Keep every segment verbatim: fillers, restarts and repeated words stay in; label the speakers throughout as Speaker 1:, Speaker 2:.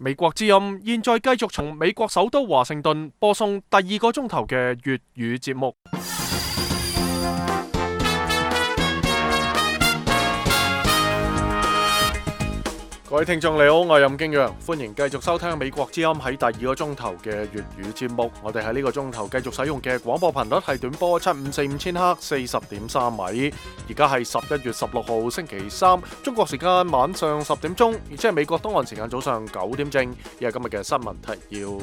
Speaker 1: 美國之音現在繼續從美國首都華盛頓播送第二個鐘頭嘅粵語節目。各位聽眾你好，我係任敬陽，歡迎繼續收聽美國之音喺第二個鐘頭嘅粵語節目。我哋喺呢個鐘頭繼續使用嘅廣播頻率係短波七五四五千赫四十點三米。而家係十一月十六號星期三，中國時間晚上十點鐘，而且係美國東岸時間早上九點正。以下今日嘅新聞提要。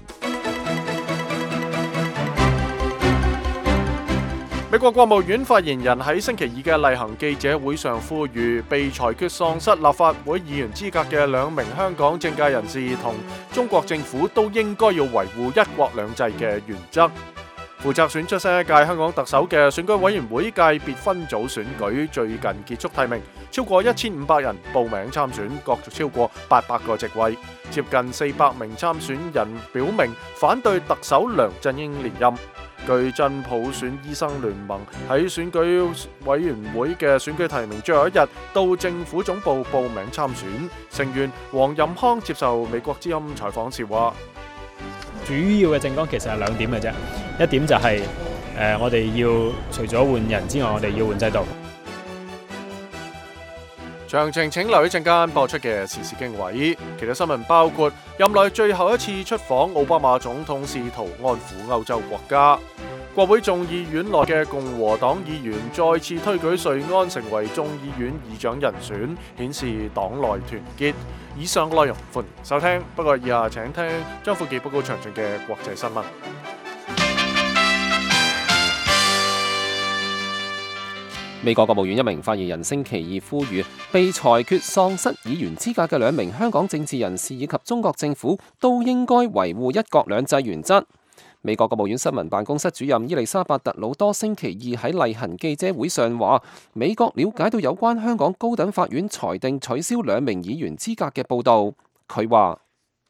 Speaker 1: 美國國務院發言人喺星期二嘅例行記者會上呼籲，被裁決喪失立法會議員資格嘅兩名香港政界人士同中國政府都應該要維護一國兩制嘅原則。負責選出新一屆香港特首嘅選舉委員會界別分組選舉最近結束提名，超過一千五百人報名參選，角逐超過八百個席位，接近四百名參選人表明反對特首梁振英連任。據真普選醫生聯盟喺選舉委員會嘅選舉提名最後一日到政府總部報名參選，成員黃任康接受美國之音採訪時話：
Speaker 2: 主要嘅政綱其實係兩點嘅啫，一點就係、是、誒、呃、我哋要除咗換人之外，我哋要換制度。
Speaker 1: 詳情請留意陣間播出嘅時事經緯。其他新聞包括任內最後一次出訪奧巴馬總統試圖安撫歐洲國家，國會眾議院內嘅共和黨議員再次推舉瑞安成為眾議院議長人選，顯示黨內團結。以上內容歡迎收聽，不過以下請聽張富傑報告詳盡嘅國際新聞。
Speaker 3: 美國國務院一名發言人星期二呼籲，被裁決喪失議員資格嘅兩名香港政治人士以及中國政府都應該維護一國兩制原則。美國國務院新聞辦公室主任伊麗莎白特魯多星期二喺例行記者會上話，美國了解到有關香港高等法院裁定取消兩名議員資格嘅報導。佢話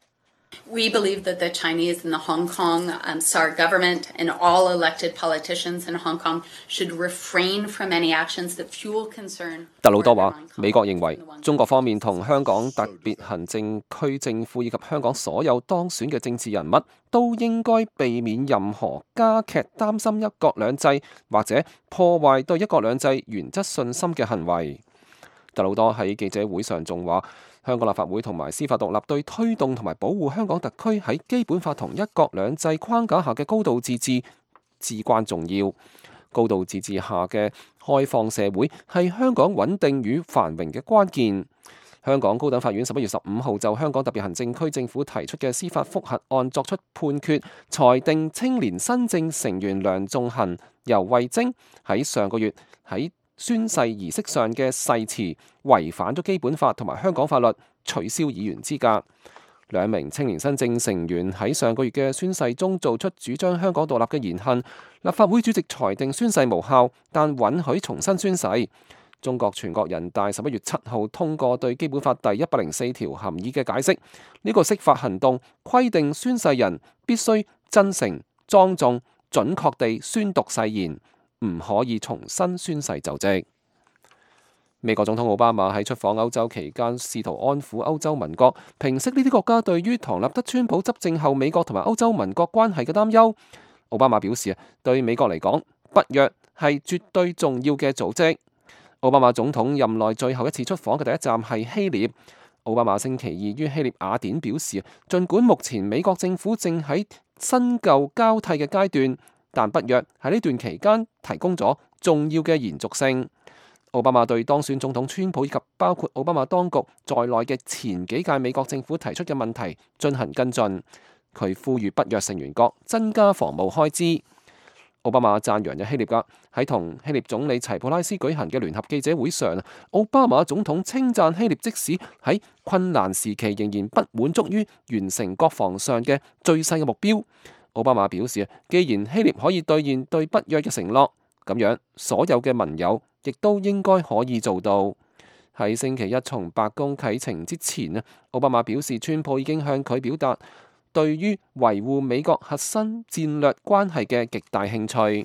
Speaker 4: ：We believe that the Chinese and the Hong Kong um, S A R government and all elected politicians in Hong Kong should refrain from any actions that fuel concern.
Speaker 3: 特魯多話，美國認為中國方面同香港特別行政區政府以及香港所有當選嘅政治人物都應該避免任何加劇擔心一國兩制或者破壞對一國兩制原則信心嘅行為。特魯多喺記者會上仲話，香港立法會同埋司法獨立對推動同埋保護香港特區喺基本法同一國兩制框架下嘅高度自治至關重要。高度自治下嘅開放社會係香港穩定與繁榮嘅關鍵。香港高等法院十一月十五號就香港特別行政區政府提出嘅司法覆核案作出判決，裁定青年新政成員梁頌恆、游蕙禎喺上個月喺宣誓儀式上嘅誓詞違反咗基本法同埋香港法律，取消議員資格。兩名青年新政成員喺上個月嘅宣誓中做出主張香港獨立嘅言行，立法會主席裁定宣誓無效，但允許重新宣誓。中國全國人大十一月七號通過對基本法第一百零四條含義嘅解釋，呢、這個釋法行動規定宣誓人必須真誠、莊重、準確地宣讀誓言，唔可以重新宣誓就職。美國總統奧巴馬喺出訪歐洲期間，試圖安撫歐洲盟國，平息呢啲國家對於唐納德川普執政後美國同埋歐洲盟國關係嘅擔憂。奧巴馬表示啊，對美國嚟講，北約係絕對重要嘅組織。奧巴馬總統任內最後一次出訪嘅第一站係希臘。奧巴馬星期二於希臘雅典表示，儘管目前美國政府正喺新舊交替嘅階段，但北約喺呢段期間提供咗重要嘅延續性。奧巴馬對當選總統川普以及包括奧巴馬當局在內嘅前幾屆美國政府提出嘅問題進行跟進。佢呼籲北約成員國增加防務開支。奧巴馬讚揚咗希臘噶，喺同希臘總理齊普拉斯舉行嘅聯合記者會上，奧巴馬總統稱讚希臘即使喺困難時期仍然不滿足於完成國防上嘅最細嘅目標。奧巴馬表示，既然希臘可以兌現對北約嘅承諾，咁樣所有嘅盟友亦都應該可以做到。喺星期一從白宮啟程之前啊，奧巴馬表示，川普已經向佢表達對於維護美國核心戰略關係嘅極大興趣。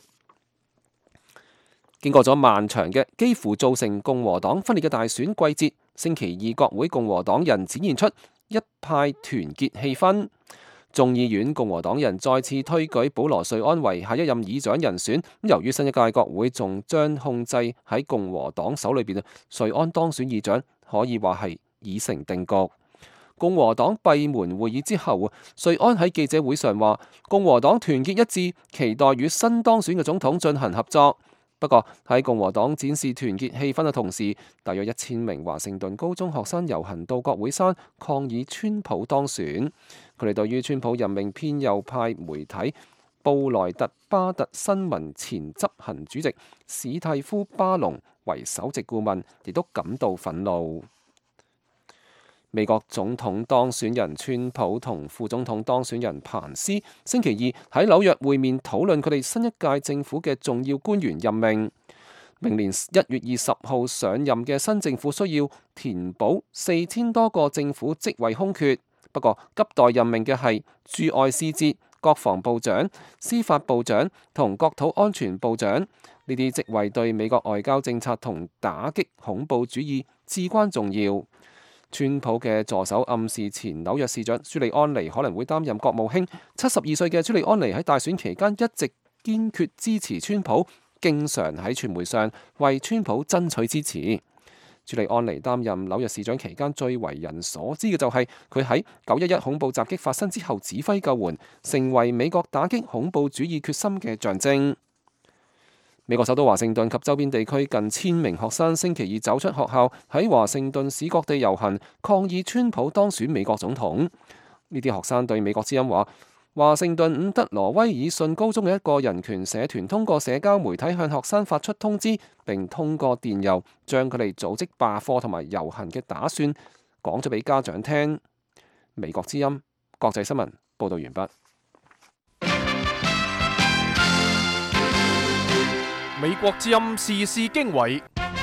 Speaker 3: 經過咗漫長嘅幾乎造成共和黨分裂嘅大選季節，星期二國會共和黨人展現出一派團結氣氛。眾議院共和黨人再次推舉保羅·瑞安為下一任議長人選。由於新一屆國會仲將控制喺共和黨手裏邊，瑞安當選議長可以話係已成定局。共和黨閉門會議之後，瑞安喺記者會上話：共和黨團結一致，期待與新當選嘅總統進行合作。不過喺共和黨展示團結氣氛嘅同時，大約一千名華盛頓高中學生遊行到國會山抗議川普當選。佢哋對於川普任命偏右派媒體布萊特巴特新聞前執行主席史蒂夫巴隆為首席顧問，亦都感到憤怒。美國總統當選人川普同副總統當選人彭斯星期二喺紐約會面，討論佢哋新一屆政府嘅重要官員任命。明年一月二十號上任嘅新政府需要填補四千多個政府職位空缺，不過急待任命嘅係駐外使節、國防部長、司法部長同國土安全部長。呢啲職位對美國外交政策同打擊恐怖主義至關重要。川普嘅助手暗示前紐約市長朱利安尼可能會擔任國務卿。七十二歲嘅朱利安尼喺大選期間一直堅決支持川普，經常喺傳媒上為川普爭取支持。朱利安尼擔任紐約市長期間最為人所知嘅就係佢喺九一一恐怖襲擊發生之後指揮救援，成為美國打擊恐怖主義決心嘅象徵。美國首都華盛頓及周邊地區近千名學生星期二走出學校，喺華盛頓市各地遊行，抗議川普當選美國總統。呢啲學生對美國之音話，華盛頓伍德羅威爾遜高中嘅一個人權社團通過社交媒體向學生發出通知，並通過電郵將佢哋組織罷課同埋遊行嘅打算講咗俾家長聽。美國之音國際新聞報道完畢。
Speaker 1: 美國之音時事經緯，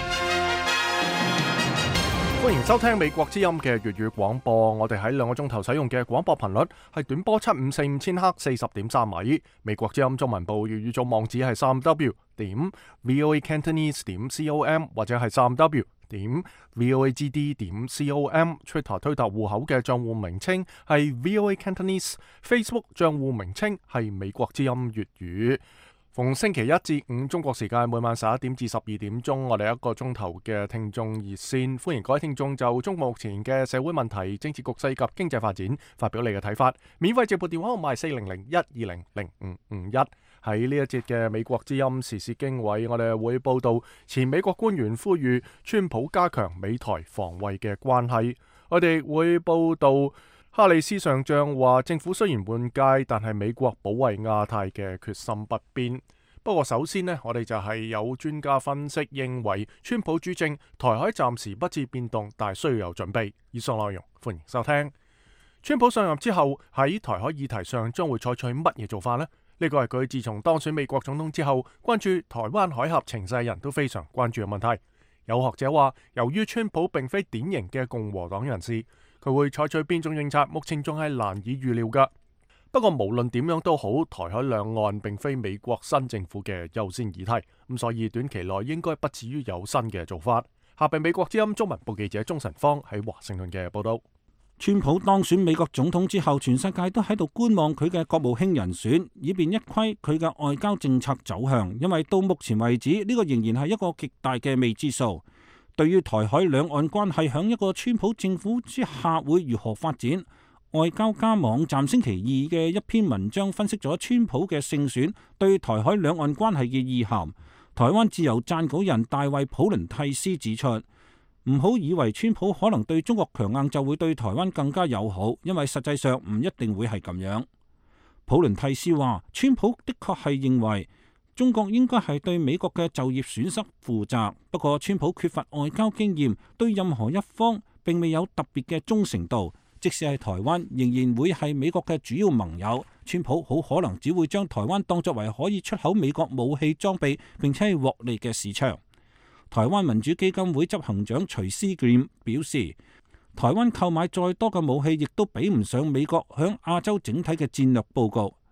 Speaker 1: 歡迎收聽美國之音嘅粵語廣播。我哋喺兩個鐘頭使用嘅廣播頻率係短波七五四五千赫四十點三米。美國之音中文部粵語組網址係三 w 點 voacantonese 點 com 或者係三 w 點 voagd 點 com。Twitter 推特戶口嘅賬戶名稱係 voacantonese， Facebook 賬戶名稱係美國之音粵語。逢星期一至五中國時間每晚十一點至十二點鐘，我哋一個鐘頭嘅聽眾熱線，歡迎各位聽眾就中國目前嘅社會問題、政治局勢及經濟發展發表你嘅睇法。免費直撥電話號碼係四零零一二零零五五一。喺呢一節嘅美國之音時事經緯，我哋會報道前美國官員呼籲川普加強美台防衛嘅關係。我哋會報道哈里斯上將話，政府雖然換屆，但係美國保衛亞太嘅決心不變。不過首先呢，我哋就係有專家分析認為，川普主政，台海暫時不致變動，但係需要有準備。以上內容歡迎收聽。川普上任之後喺台海議題上將會採取乜嘢做法呢？呢個係佢自從當選美國總統之後，關注台灣海峽情勢人都非常關注嘅問題。有學者話，由於川普並非典型嘅共和黨人士，佢會採取邊種政策，目前仲係難以預料㗎。不過無論點樣都好，台海兩岸並非美國新政府嘅優先議題，咁所以短期內應該不至於有新嘅做法。下邊美國之音中文部記者鍾晨芳喺華盛頓嘅報道。
Speaker 5: 川普當選美國總統之後，全世界都喺度觀望佢嘅國務卿人選，以便一窺佢嘅外交政策走向。因為到目前為止，呢、這個仍然係一個極大嘅未知數。對於台海兩岸關係響一個川普政府之下會如何發展，外交家網站星期二嘅一篇文章分析咗川普嘅勝選對台海兩岸關係嘅意涵。台灣自由撰稿人大衛普倫蒂斯指出，唔好以為川普可能對中國強硬就會對台灣更加友好，因為實際上唔一定會係咁樣。普倫蒂斯話，川普的確係認為中國應該係對美國嘅就業損失負責，不過川普缺乏外交經驗，對任何一方並未有特別嘅忠誠度。即使係台灣，仍然會係美國嘅主要盟友。川普好可能只會將台灣當作為可以出口美國武器裝備並且係獲利嘅市場。台灣民主基金會執行長徐思儉表示，台灣購買再多嘅武器，亦都比唔上美國響亞洲整體嘅戰略報告。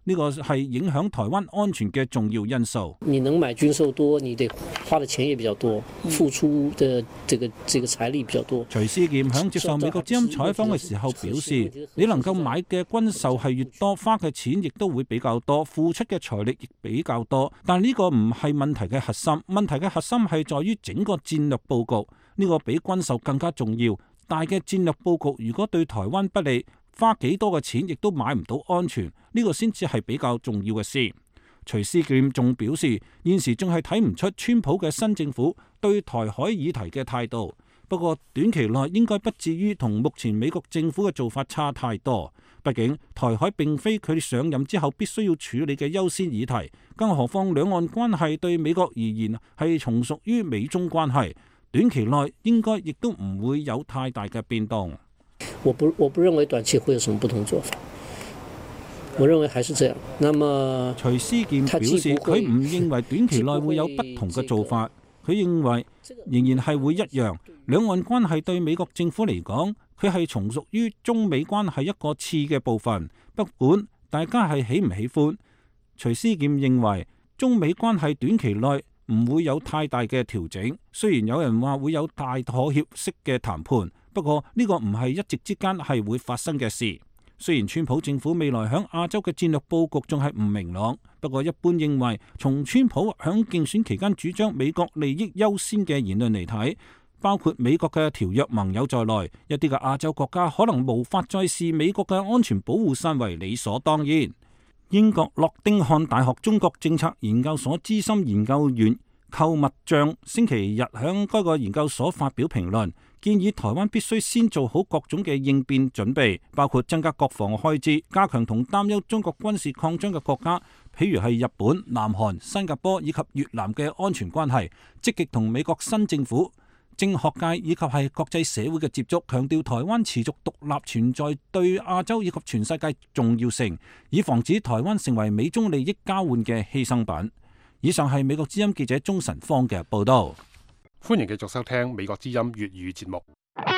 Speaker 5: 呢個係影響台灣安全嘅重要因素。
Speaker 6: 你能買軍售多，你得花的錢也比較多，付出的這個這個財力比較多。
Speaker 5: 徐思劍響接受美國之音採訪嘅時候表示，你能夠買嘅軍售係越多，花嘅錢亦都會比較多，付出嘅財力亦比較多。但呢個唔係問題嘅核心，問題嘅核心係在於整個戰略佈局，呢個比軍售更加重要。大嘅戰略佈局如果對台灣不利，花幾多嘅錢亦都買唔到安全，呢個先至係比較重要嘅事。徐思劍仲表示，現時仲係睇唔出川普嘅新政府對台海議題嘅態度，不過短期內應該不至於同目前美國政府嘅做法差太多。畢竟台海並非佢上任之後必須要處理嘅優先議題，更何況兩岸關係對美國而言係從屬於美中關係，短期內應該亦都唔會有太大嘅變動。
Speaker 6: 我不我不認為短期會有什麼不同做法，我認為還是這樣。那麼
Speaker 5: 徐思劍表示，佢唔認為短期內會有不同嘅做法，佢認為仍然係會一樣。兩岸關係對美國政府嚟講，佢係從屬於中美關係一個次嘅部分，不管大家係喜唔喜歡。徐思劍認為中美關係短期內唔會有太大嘅調整，雖然有人話會有大妥協式嘅談判，不過呢個唔係一夕之間係會發生嘅事。雖然川普政府未來響亞洲嘅戰略佈局仲係唔明朗，不過一般認為，從川普響競選期間主張美國利益優先嘅言論嚟睇，包括美國嘅條約盟友在內，一啲嘅亞洲國家可能無法再視美國嘅安全保護傘為理所當然。英國諾丁漢大學中國政策研究所資深研究員寇密將星期日響該個研究所發表評論，建議台灣必須先做好各種嘅應變準備，包括增加國防開支，加強同擔憂中國軍事擴張嘅國家，譬如係日本、南韓、新加坡以及越南嘅安全關係，積極同美國新政府、政學界以及係國際社會嘅接觸，強調台灣持續獨立存在對亞洲以及全世界重要性，以防止台灣成為美中利益交換嘅犧牲品。以上係美國之音記者鍾晨芳嘅報道。
Speaker 7: 歡迎繼續收聽美國之音粵語節目。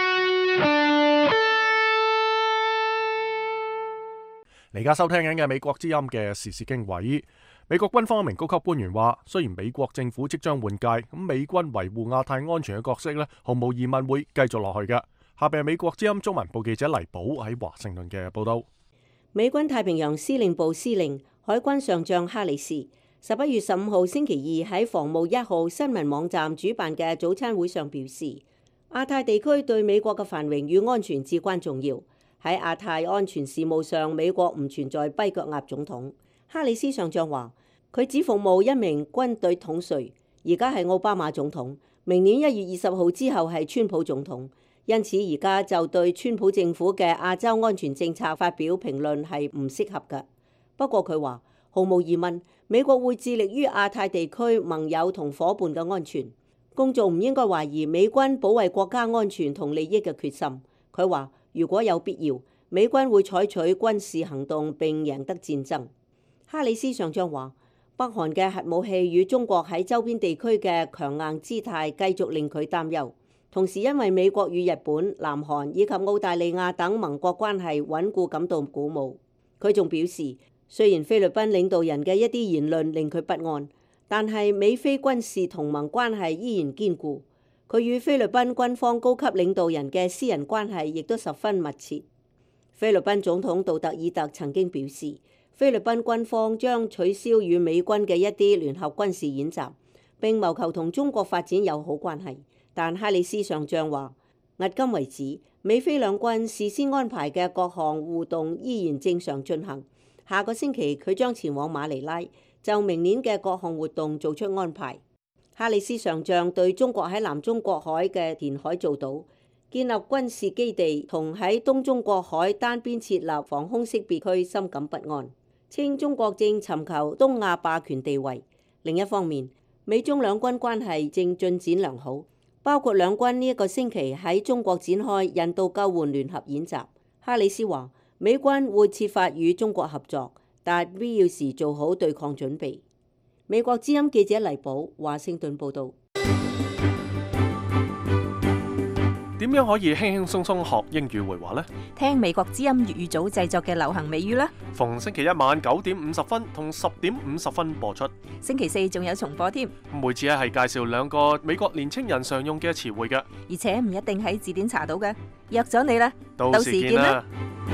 Speaker 1: 你而家收聽緊嘅美國之音嘅時事經緯。美國軍方一名高級官員話，雖然美國政府即將換屆，咁美軍維護亞太安全嘅角色呢，毫無疑問會繼續落去嘅。下邊係美國之音中文部記者黎寶喺華盛頓嘅報道。
Speaker 8: 美軍太平洋司令部司令海軍上將哈里斯十一月十五號星期二喺防務一號新聞網站主辦嘅早餐會上表示，亞太地區對美國嘅繁榮與安全至關重要。喺亞太安全事務上，美國唔存在跛腳鴨總統。哈里斯上將話，佢只服務一名軍隊統帥，而家係奧巴馬總統，明年一月二十號之後係川普總統，因此而家就對川普政府嘅亞洲安全政策發表評論係唔適合嘅。不過佢話，毫無疑問，美國會致力於亞太地區盟友同夥伴嘅安全。公眾唔應該懷疑美軍保衛國家安全同利益嘅決心。佢話，如果有必要，美軍會採取軍事行動並贏得戰爭。哈里斯上將話，北韓嘅核武器與中國喺周邊地區嘅強硬姿態繼續令佢擔憂。同時因為美國與日本、南韓以及澳大利亞等盟國關係穩固感到鼓舞。佢仲表示，雖然菲律賓領導人嘅一啲言論令佢不安，但係美菲軍事同盟關係依然堅固。佢與菲律賓軍方高級領導人嘅私人關係亦都十分密切。菲律賓總統杜特爾特曾經表示，菲律賓軍方將取消與美軍嘅一啲聯合軍事演習，並謀求同中國發展友好關係。但哈里斯上將話，迄今為止，美菲兩軍事先安排嘅各項互動依然正常進行。下個星期佢將前往馬尼拉，就明年嘅各項活動做出安排。哈里斯上將對中國喺南中國海嘅填海造島、建立軍事基地同喺東中國海單邊設立防空識別區深感不安，稱中國正尋求東亞霸權地位。另一方面，美中兩軍關係正進展良好，包括兩軍呢一個星期喺中國展開人道救援聯合演習。哈里斯話，美軍會設法與中國合作，但必要時做好對抗準備。美國之音記者黎寶華盛頓報道。
Speaker 1: 點點樣可以輕輕鬆鬆學英語會話呢？
Speaker 9: 聽美國之音粵語組製作嘅流行美語啦。
Speaker 1: 逢星期一晚九點五十分同十點五十分播出。
Speaker 9: 星期四仲有重播添。
Speaker 1: 每次係介紹兩個美國年青人常用嘅詞彙嘅，
Speaker 9: 而且唔一定喺字典查到嘅。約咗你啦，
Speaker 1: 到時見啦。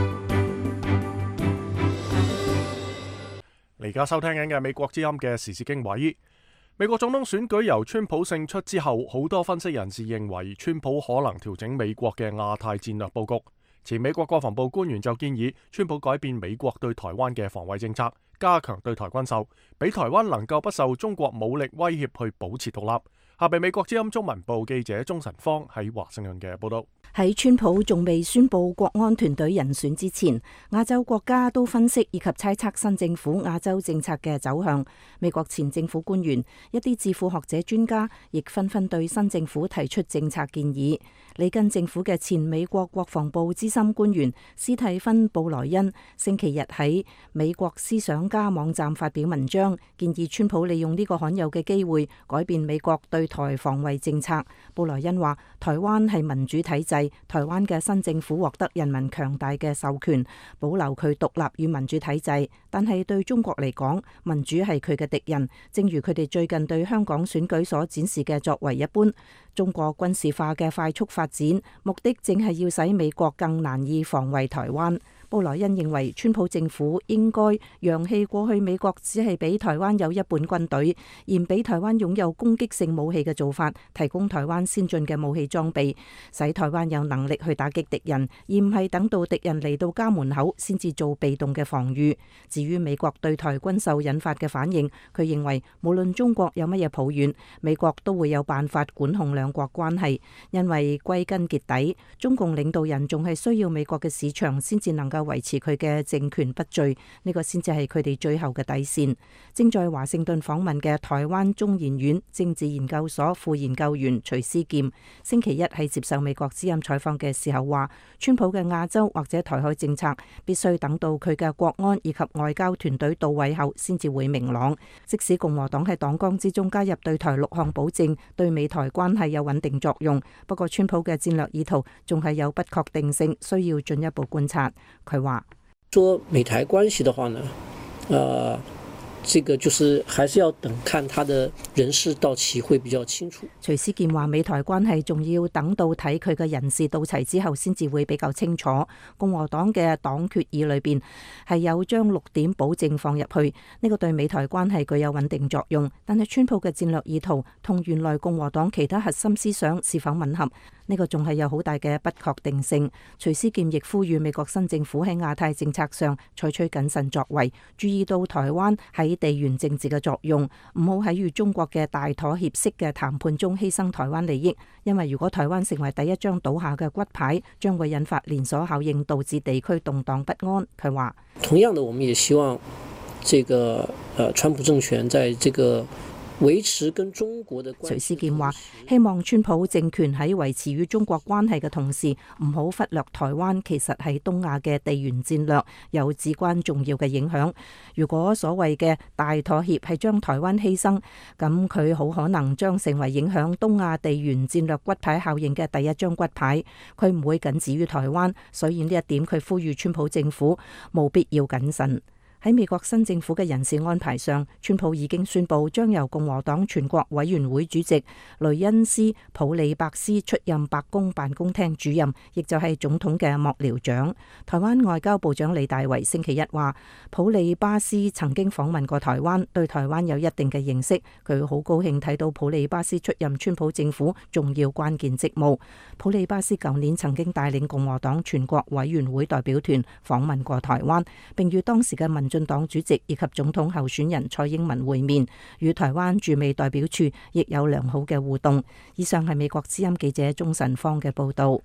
Speaker 1: 你而家收聽緊嘅美國之音嘅時事經緯。美國總統選舉由川普勝出之後，好多分析人士認為川普可能調整美國嘅亞太戰略布局。前美國國防部官員就建議川普改變美國對台灣嘅防衛政策，加強對台軍售，俾台灣能夠不受中國武力威脅去保持獨立。下被美國之音中文部記者鍾晨芳喺華盛頓嘅報道。
Speaker 9: 喺川普仲未宣布國安團隊人選之前，亞洲國家都分析以及猜測新政府亞洲政策嘅走向。美國前政府官員、一啲智庫學者、專家亦紛紛對新政府提出政策建議。里根政府嘅前美國國防部資深官員斯蒂芬布萊恩星期日喺美國思想家網站發表文章，建議川普利用呢個罕有嘅機會改變美國對台防衛政策。布萊恩話：台灣係民主體制。台灣嘅新政府獲得人民強大嘅授權，保留佢獨立與民主體制，但係對中國嚟講，民主係佢嘅敵人。正如佢哋最近對香港選舉所展示嘅作為一般，中國軍事化嘅快速發展，目的正係要使美國更難以防衛台灣。布萊恩認為，川普政府應該揚棄過去美國只係俾台灣有一半軍隊，而唔俾台灣擁有攻擊性武器嘅做法，提供台灣先進嘅武器裝備，使台灣有能力去打擊敵人，而唔係等到敵人嚟到家門口先至做被動嘅防禦。至於美國對台軍售引發嘅反應，佢認為無論中國有乜嘢抱怨，美國都會有辦法管控兩國關係，因為歸根結底，中共領導人仲係需要美國嘅市場先至能夠維持佢嘅政權不墜，呢個先至係佢哋最後嘅底線。正在華盛頓訪問嘅台灣中研院政治研究所副研究員徐思劍，星期一喺接受美國之音採訪嘅時候話，川普嘅亞洲或者台海政策必須等到佢嘅國安以及外交團隊到位後先至會明朗。即使共和黨喺黨綱之中加入對台六項保證，對美台關係有穩定作用，不過川普嘅戰略意圖仲係有不確定性，需要進一步觀察。佢話：
Speaker 6: 說美台關係的話呢，呃，這個就是還是要等看他的人事到齊會比較清楚。
Speaker 9: 徐思健話：美台關係仲要等到睇佢嘅人事到齊之後，先至會比較清楚。共和黨嘅黨決議裏邊係有將六點保證放入去，呢個對美台關係具有穩定作用。但係川普嘅戰略意圖同原來共和黨其他核心思想是否吻合？呢個仲係有好大嘅不確定性。徐思健亦呼籲美國新政府喺亞太政策上採取謹慎作為，注意到台灣喺地緣政治嘅作用，唔好喺與中國嘅大妥協式嘅談判中犧牲台灣利益。因為如果台灣成為第一張倒下嘅骨牌，將會引發連鎖效應，導致地區動盪不安。佢話：
Speaker 6: 同樣的，我們也希望這個呃川普政權在這個維持跟中國的關係。
Speaker 9: 徐思健話：希望川普政權喺維持與中國關係嘅同時，唔好忽略台灣其實係東亞嘅地緣戰略有至關重要嘅影響。如果所謂嘅大妥協係將台灣犧牲，咁佢好可能將成為影響東亞地緣戰略骨牌效應嘅第一張骨牌。佢唔會僅止於台灣，所以呢一點佢呼籲川普政府務必要謹慎。喺美國新政府嘅人事安排上，川普已經宣布將由共和黨全國委員會主席雷恩斯普里伯斯出任白宮辦公廳主任，亦就係總統嘅幕僚長。台灣外交部長李大維星期一話，普里巴斯曾經訪問過台灣，對台灣有一定嘅認識。佢好高興睇到普里巴斯出任川普政府重要關鍵職務。普里巴斯舊年曾經帶領共和黨全國委員會代表團訪問過台灣，並與當時嘅民進黨主席以及總統候選人蔡英文會面，與台灣駐美代表處亦有良好嘅互動。以上係美國之音記者鍾晨芳嘅報道。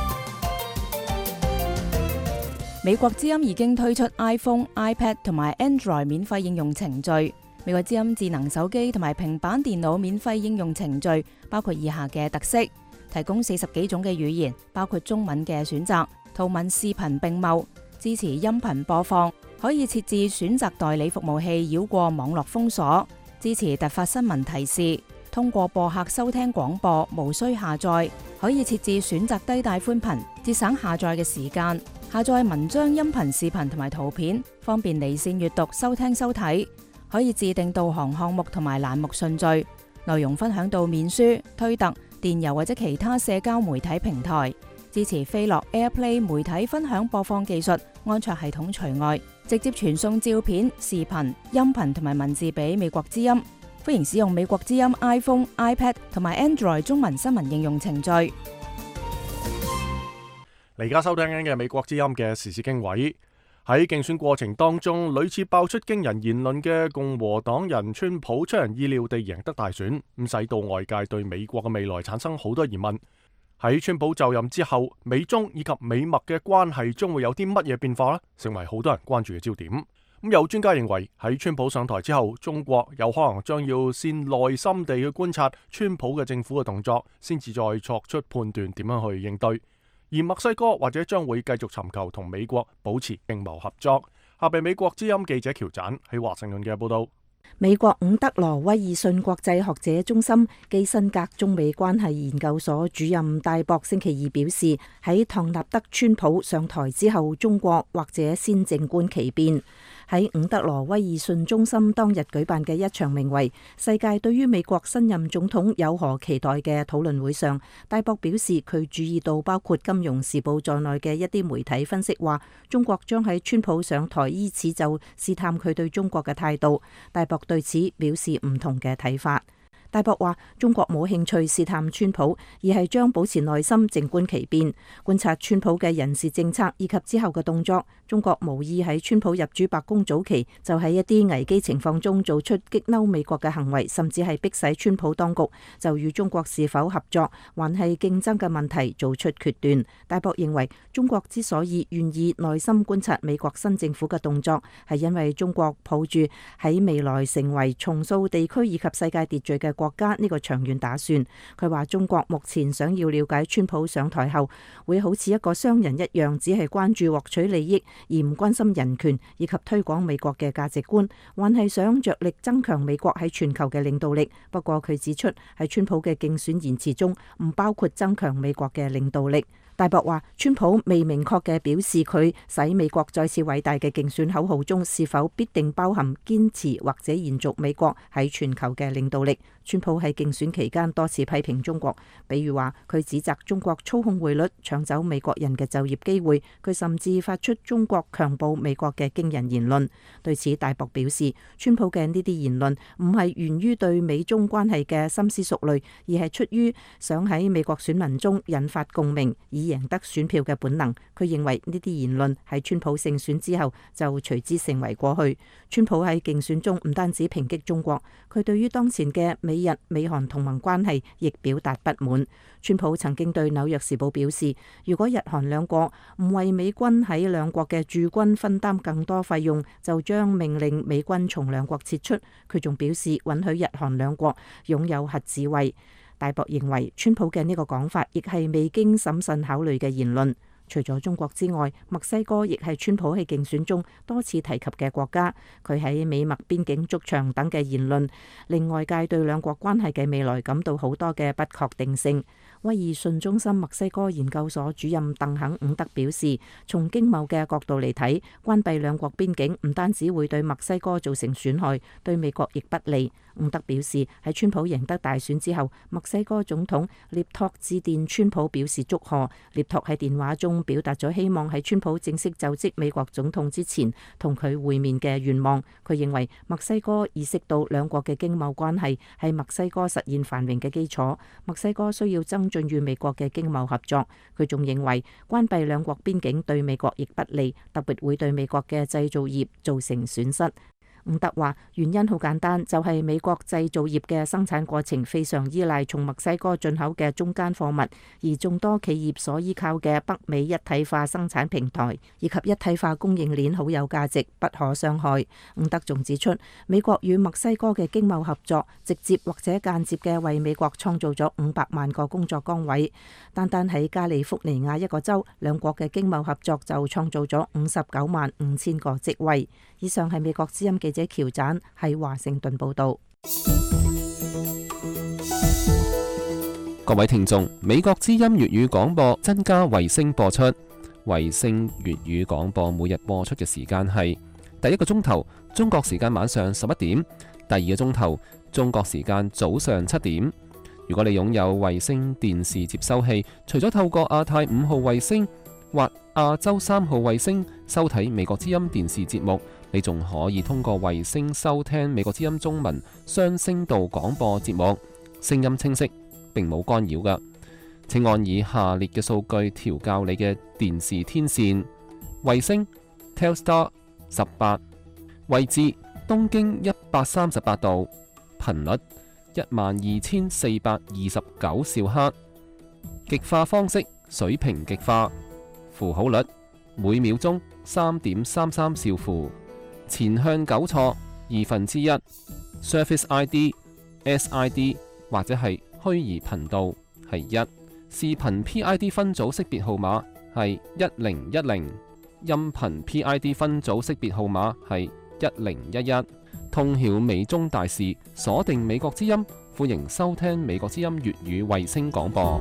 Speaker 10: 美國之音已經推出 iPhone、iPad 同埋 Android 免費應用程序。美國之音智能手機同埋平板電腦免費應用程序包括以下嘅特色：提供四十幾種嘅語言，包括中文嘅選擇，圖文視頻並茂，支持音頻播放，可以設置選擇代理服務器繞過網絡封鎖，支持突發新聞提示，通過播客收聽廣播，無需下載。 可以設置選擇低帶寬頻，節省下載嘅時間。下載文章、音頻、視頻同埋圖片，方便離線閱讀、收聽、收睇。可以自定導航項目同埋欄目順序，內容分享到面書、推特、電郵或者其他社交媒體平台。支持飛樂 AirPlay 媒體分享播放技術，安卓系統除外，直接傳送照片、視頻、音頻同埋文字俾美國之音。歡迎使用美國之音 iPhone、iPad 同埋 Android 中文新聞應用程序。
Speaker 1: 你而家收聽緊嘅美國之音嘅時事經緯。喺競選過程當中，屢次爆出驚人言論嘅共和黨人川普出人意料地贏得大選，咁使到外界對美國嘅未來產生好多疑問。喺川普就任之後，美中以及美墨嘅關係將會有啲乜嘢變化呢？成為好多人關注嘅焦點。咁有專家認為，喺川普上台之後，中國有可能將要先耐心地去觀察川普嘅政府嘅動作，先至再作出判斷點樣去應對。而墨西哥或者將會繼續尋求同美國保持經貿合作。下邊美國之音記者喬盞喺華盛頓嘅報道。
Speaker 9: 美國伍德羅威爾遜國際學者中心基辛格中美關係研究所主任戴博星期二表示，喺唐納德川普上台之後，中國或者先靜觀其變。喺伍德羅威爾遜中心當日舉辦嘅一場名為《世界對於美國新任總統有何期待》嘅討論會上，戴博表示佢注意到包括《金融時報》在內嘅一啲媒體分析話，中國將喺川普上台依此就試探佢對中國嘅態度。戴博對此表示唔同嘅睇法。戴博話：中國冇興趣試探川普，而係將保持耐心靜觀其變，觀察川普嘅人事政策以及之後嘅動作。中國無意喺川普入主白宮早期就喺一啲危機情況中做出激嬲美國嘅行為，甚至係迫使川普當局就與中國是否合作還係競爭嘅問題做出決斷。戴博認為，中國之所以願意耐心觀察美國新政府嘅動作，係因為中國抱住喺未來成為重塑地區以及世界秩序嘅國家呢個長遠打算。佢話中國目前想要了解川普上台後會好似一個商人一樣，只係關注獲取利益，而唔關心人權以及推廣美國嘅價值觀，還係想着力增強美國喺全球嘅領導力。不過佢指出，喺川普嘅競選言辭中唔包括增強美國嘅領導力。戴博話，川普未明確嘅表示佢使美國再次偉大嘅競選口號中是否必定包含堅持或者延續美國喺全球嘅領導力。川普喺競選期間多次批評中國，比如話佢指責中國操控匯率，搶走美國人嘅就業機會。佢甚至發出中國強暴美國嘅驚人言論。對此，戴博表示，川普嘅呢啲言論唔係源於對美中關係嘅深思熟慮，而係出於想喺美國選民中引發共鳴，以贏得選票嘅本能。佢認為呢啲言論喺川普勝選之後就隨之成為過去。川普喺競選中唔單止抨擊中國，佢對於當前嘅美日美韓同盟關係亦表達不滿。川普曾經對紐約時報表示，如果日韓兩國唔為美軍喺兩國嘅駐軍分擔更多費用，就將命令美軍從兩國撤出。佢仲表示允許日韓兩國擁有核自衛。戴博認為，川普嘅呢個講法亦係未經審慎考慮嘅言論。除咗中國之外，墨西哥亦係川普喺競選中多次提及嘅國家。佢喺美墨邊境築牆等嘅言論，令外界對兩國關係嘅未來感到好多嘅不確定性。威爾遜中心墨西哥研究所主任鄧肯伍德表示，從經貿嘅角度嚟睇，關閉兩國邊境唔單止會對墨西哥造成損害，對美國亦不利。伍德表示，喺川普贏得大選之後，墨西哥總統列托致電川普表示祝賀。列托喺電話中表達咗希望喺川普正式就職美國總統之前同佢會面嘅願望。佢認為墨西哥意識到兩國嘅經貿關係係墨西哥實現繁榮嘅基礎，墨西哥需要增進與美國嘅經貿合作。佢仲認為關閉兩國邊境對美國亦不利，特別會對美國嘅製造業造成損失。伍德話原因好簡單，就係美國製造業嘅生產過程非常依賴從墨西哥進口嘅中間貨物，而眾多企業所依靠嘅北美一體化生產平台以及一體化供應鏈好有價值，不可傷害。伍德仲指出，美國與墨西哥嘅經貿合作直接或者間接嘅為美國創造咗五百萬個工作崗位。單單喺加利福尼亞一個州，兩國嘅經貿合作就創造咗五十九萬五千個職位。以上係美國之音記者喬盞喺華盛頓報道。
Speaker 3: 各位聽眾，美國之音粵語廣播增加衛星播出。衛星粵語廣播每日播出嘅時間係第一個鐘頭中國時間晚上十一點，第二個鐘頭中國時間早上七點。如果你擁有衛星電視接收器，除咗透過亞太五號衛星或亞洲三號衛星收睇美國之音電視節目，你仲可以通過衛星收聽美國之音中文雙聲道廣播節目，聲音清晰，並冇干擾㗎。請按以下列嘅數據調校你嘅電視天線：衛星 Telstar 十八，位置東經一百三十八度，頻率一萬二千四百二十九兆赫，極化方式水平極化，符號率每秒鐘三點三三兆符，前向糾錯二分之一 ，Service I D S I D 或者係虛擬頻道係一，視頻 P I D 分組識別號碼係一零一零，音頻 P I D 分組識別號碼係一零一一。通曉美中大事，鎖定美國之音，歡迎收聽美國之音粵語衛星廣播。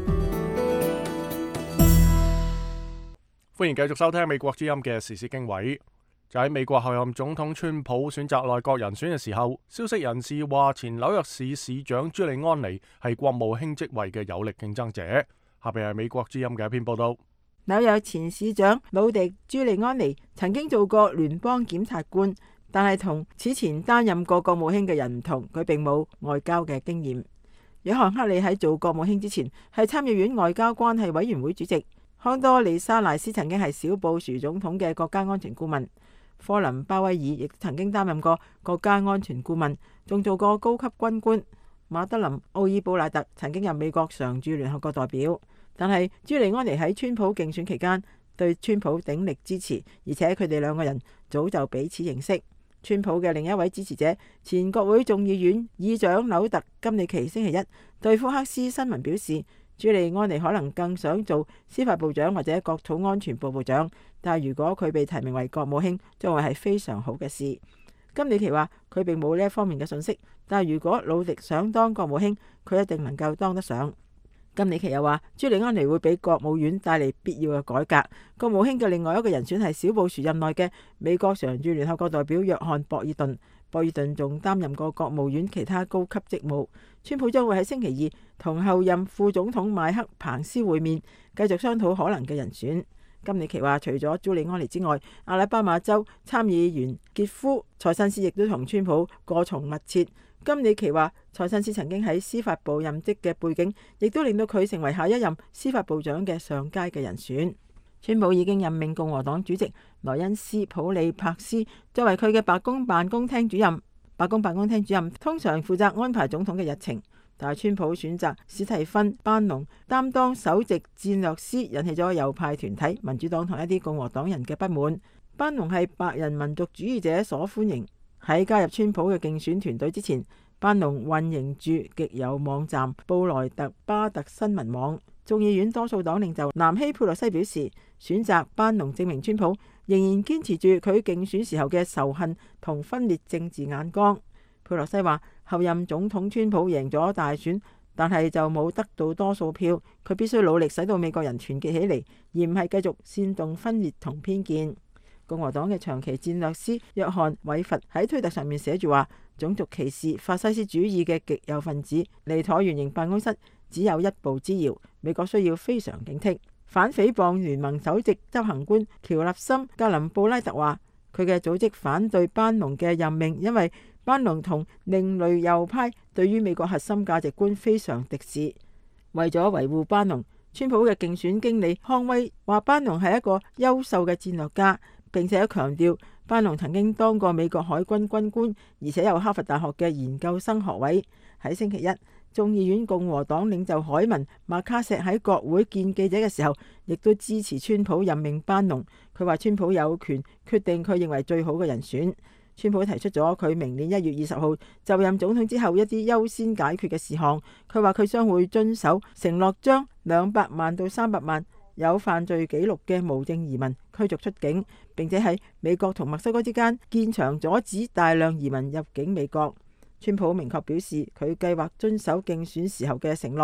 Speaker 1: 歡迎繼續收聽美國之音嘅時事經緯。就喺美國候任總統川普選擇內閣人選嘅時候，消息人士話前紐約市市長朱利安尼係國務卿職位嘅有力競爭者。下邊係美國之音嘅一篇報道。
Speaker 11: 紐約前市長魯迪朱利安尼曾經做過聯邦檢察官，但係同此前擔任過國務卿嘅人唔同，佢並冇外交嘅經驗。約翰克里喺做國務卿之前係參議院外交關係委員會主席。康多利沙賴斯曾經係小布殊總統嘅國家安全顧問。科林鮑威爾亦曾經擔任過國家安全顧問，仲做過高級軍官。馬德林奧爾布賴特曾經任美國常駐聯合國代表。但係朱利安尼喺川普競選期間對川普鼎力支持，而且佢哋兩個人早就彼此認識。川普嘅另一位支持者，前國會眾議院議長紐特金里奇星期一對福克斯新聞表示，朱利安尼可能更想做司法部長或者國土安全部部長，但係如果佢被提名為國務卿，將會係非常好嘅事。金里奇話佢並冇呢一方面嘅信息，但係如果魯迪想當國務卿，佢一定能夠當得上。金里奇又話朱利安尼會俾國務院帶嚟必要嘅改革。國務卿嘅另外一個人選係小布殊任內嘅美國常駐聯合國代表約翰博爾頓。博爾頓仲擔任過國務院其他高級職務。川普將會喺星期二同後任副總統麥克彭斯會面，繼續商討可能嘅人選。金里奇話除咗朱利安尼之外，阿拉巴馬州參議員傑夫財信斯亦都同川普過從密切。金里奇話財信斯曾經喺司法部任職嘅背景，亦都令到佢成為下一任司法部長嘅上佳嘅人選。川普已經任命共和黨主席萊恩斯普利柏斯作為佢嘅白宮辦公廳主任。白宮辦公廳主任通常負責安排總統嘅日程，但係川普選擇史提芬班農擔當首席戰略師，引起咗右派團體民主黨同一啲共和黨人嘅不滿。班農係白人民族主義者所歡迎。喺加入川普嘅競選團隊之前，班農運營住極右網站布萊特巴特新聞網。眾議院多數黨領袖南希佩洛西表示，選擇班農證明川普仍然堅持住佢競選時候嘅仇恨同分裂政治眼光。佩洛西話，後任總統川普贏咗大選，但係就冇得到多數票，佢必須努力使到美國人團結起嚟，而唔係繼續煽動分裂同偏見。共和黨嘅長期戰略師約翰韋佛喺推特上面寫住話，種族歧視、法西斯主義嘅極右分子離橢圓形辦公室只有一步之遙，美國需要非常警惕。反誹謗聯盟首席執行官喬納森格林布拉特話，佢嘅組織反對班農嘅任命，因為班農同另類右派對於美國核心價值觀非常敵視。為咗維護班農，川普嘅競選經理康威話班農係一個優秀嘅戰略家，並且強調班農曾經當過美國海軍軍官，而且有哈佛大學嘅研究生學位。喺星期一，眾議院共和黨領袖海文麥卡錫喺國會見記者嘅時候，亦都支持川普任命班農。佢話川普有權決定佢認為最好嘅人選。川普提出咗佢明年一月二十號就任總統之後一啲優先解決嘅事項。佢話佢將會遵守承諾，將兩百萬到三百萬有犯罪記錄嘅無證移民驅逐出境，並且喺美國同墨西哥之間建牆，阻止大量移民入境美國。川普明確表示佢計劃遵守競選時候嘅承諾，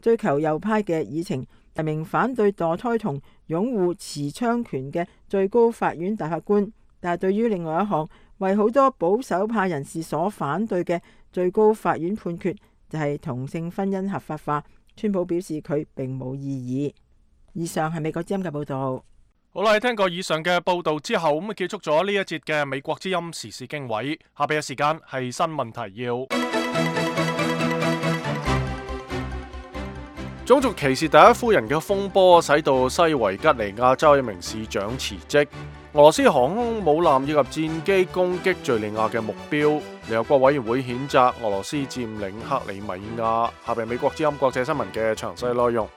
Speaker 11: 追求右派嘅議程，提名反對墮胎同擁護持槍權嘅最高法院大法官。但係對於另外一項為好多保守派人士所反對嘅最高法院判決，就係同性婚姻合法化，川普表示佢並冇異議。以上係美國之音嘅報道。
Speaker 1: 好啦，聽過以上嘅報道之後，咁結束咗呢一節嘅美國之音時事經緯。下邊嘅時間係新聞提要。種族歧視第一夫人嘅風波，使到西維吉尼亞州一名市長辭職。俄羅斯航空母艦以及戰機攻擊敘利亞嘅目標。聯合國委員會譴責俄羅斯佔領克里米亞。下邊美國之音國際新聞嘅詳細內容。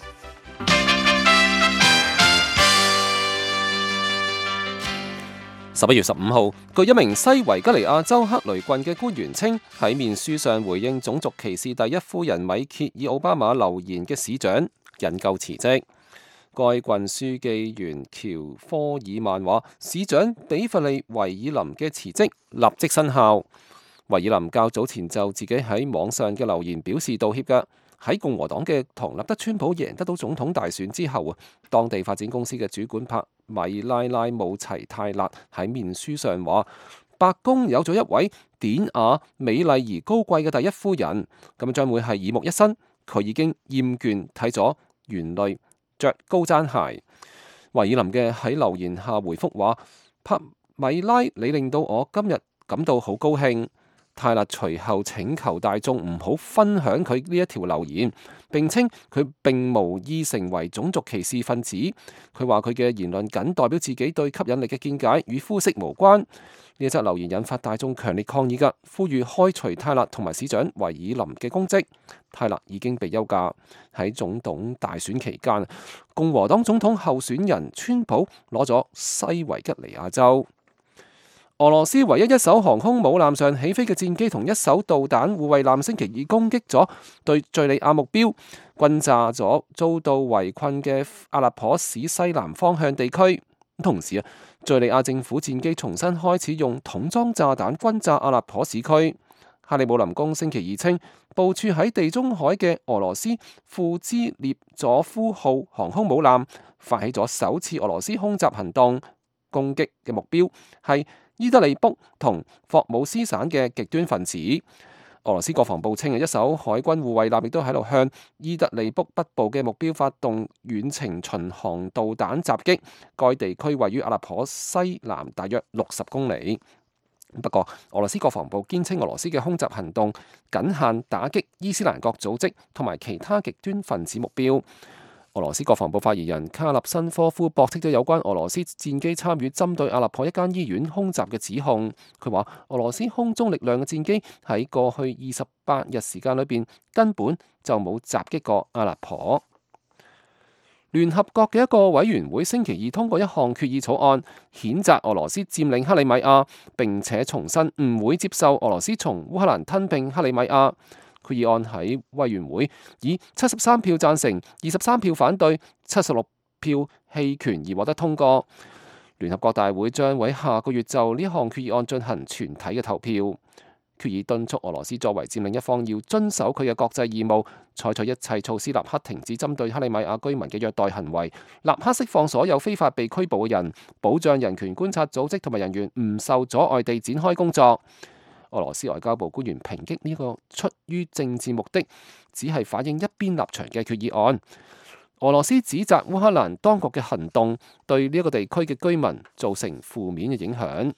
Speaker 3: 十一月十五號，據一名西維吉尼亞州克雷郡嘅官員稱，喺面書上回應種族歧視第一夫人米歇爾奧巴馬留言嘅市長引咎辭職。該郡書記員喬科爾曼話，市長比弗利維爾林嘅辭職立即生效。維爾林較早前就自己喺網上嘅留言表示道歉嘅。喺共和黨嘅唐納德川普贏得到總統大選之後啊，當地發展公司嘅主管帕米拉拉姆齊泰勒喺面書上話，白宮有咗一位典雅、美麗而高貴嘅第一夫人，咁將會係耳目一新。佢已經厭倦睇咗猿類着高踭鞋。維爾林嘅喺留言下回覆話，帕米拉，你令到我今日感到好高興。泰勒隨後請求大眾唔好分享佢呢一條留言，並稱佢並無意成為種族歧視分子。佢話佢嘅言論僅代表自己對吸引力嘅見解，與膚色無關。呢一則留言引發大眾強烈抗議㗎，呼籲開除泰勒同埋市長維爾林嘅公職。泰勒已經被休假。喺總統大選期間，共和黨總統候選人川普攞咗西維吉尼亞州。俄羅斯唯一一艘航空母艦上起飛嘅戰機同一艘導彈護衛艦星期二攻擊咗對敘利亞目標，轟炸咗遭到圍困嘅阿勒頗市西南方向地區。同時啊，敘利亞政府戰機重新開始用桶裝炸彈轟炸阿勒頗市區。克里姆林宮星期二稱，部署喺地中海嘅俄羅斯庫茲列佐夫號航空母艦發起咗首次俄羅斯空襲行動，攻擊嘅目標係伊德利卜同霍姆斯省嘅極端分子。俄羅斯國防部稱嘅一艘海軍護衛艦亦都喺度向伊德利卜北部嘅目標發動遠程巡航導彈襲擊。該地區位於阿勒頗西南大約六十公里。不過，俄羅斯國防部堅稱俄羅斯嘅空襲行動僅限打擊伊斯蘭國組織同埋其他極端分子目標。俄羅斯國防部發言人卡納申科夫駁斥咗有關俄羅斯戰機參與針對阿勒頗一間醫院空襲嘅指控。佢話俄羅斯空中力量嘅戰機喺過去二十八日時間裏邊根本就冇襲擊過阿勒頗。聯合國嘅一個委員會星期二通過一項決議草案，譴責俄羅斯佔領克里米亞，並且重申唔會接受俄羅斯從烏克蘭吞併克里米亞。決議案喺委員會以七十三票贊成、二十三票反對、七十六票棄權而獲得通過。聯合國大會將會下個月就呢項決議案進行全體嘅投票。決議敦促俄羅斯作為佔領一方要遵守佢嘅國際義務，採取一切措施，立刻停止針對克里米亞居民嘅虐待行為，立刻釋放所有非法被拘捕嘅人，保障人權觀察組織同埋人員唔受阻礙地展開工作。俄羅斯外交部官員抨擊呢個出於政治目的，只係反映一邊立場嘅決議案。俄羅斯指責烏克蘭當局嘅行動對呢一個地區嘅居民造成負面嘅影響。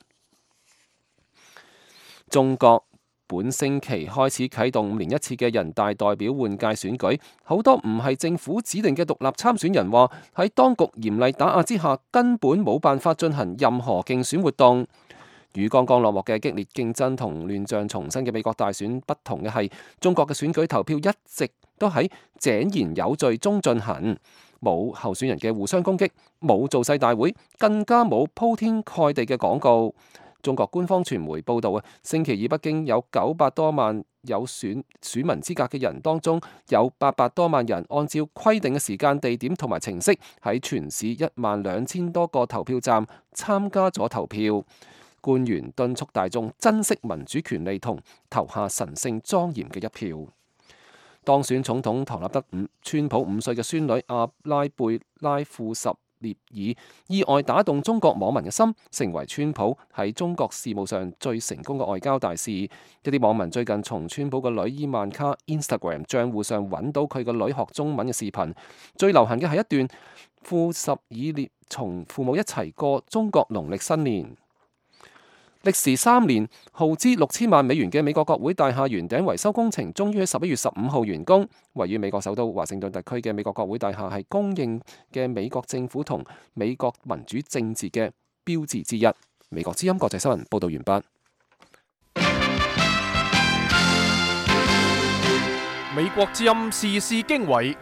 Speaker 3: 中國本星期開始啟動五年一次嘅人大代表換屆選舉，好多唔係政府指定嘅獨立參選人話喺當局嚴厲打壓之下，根本冇辦法進行任何競選活動。與剛剛落幕嘅激烈競爭同亂象叢生嘅美國大選不同嘅係，中國嘅選舉投票一直都喺井然有序中進行，冇候選人嘅互相攻擊，冇造勢大會，更加冇鋪天蓋地嘅廣告。中國官方傳媒報道啊，星期二北京有九百多萬有選選民資格嘅人當中，有八百多萬人按照規定嘅時間、地點同埋程式喺全市一萬兩千多個投票站參加咗投票。官員敦促大眾珍惜民主權利同投下神聖莊嚴嘅一票。 當選總統唐納德五川普五歲嘅孫女阿拉貝拉庫什列爾意外打動中國網民嘅心，成為川普喺中國事務上最成功嘅外交大使。一啲網民最近從川普個女伊曼卡 Instagram 賬戶上揾到佢個女學中文嘅視頻，最流行嘅係一段庫什爾列從父母一齊過中國農曆新年。歷時三年、耗資六千萬美元嘅美國國會大廈圓頂維修工程，終於喺十一月十五號完工。位於美國首都華盛頓特區嘅美國國會大廈係公認嘅美國政府同美國民主政治嘅標誌之一。美國之音國際新聞報道完畢。
Speaker 1: 美國之音時事經緯。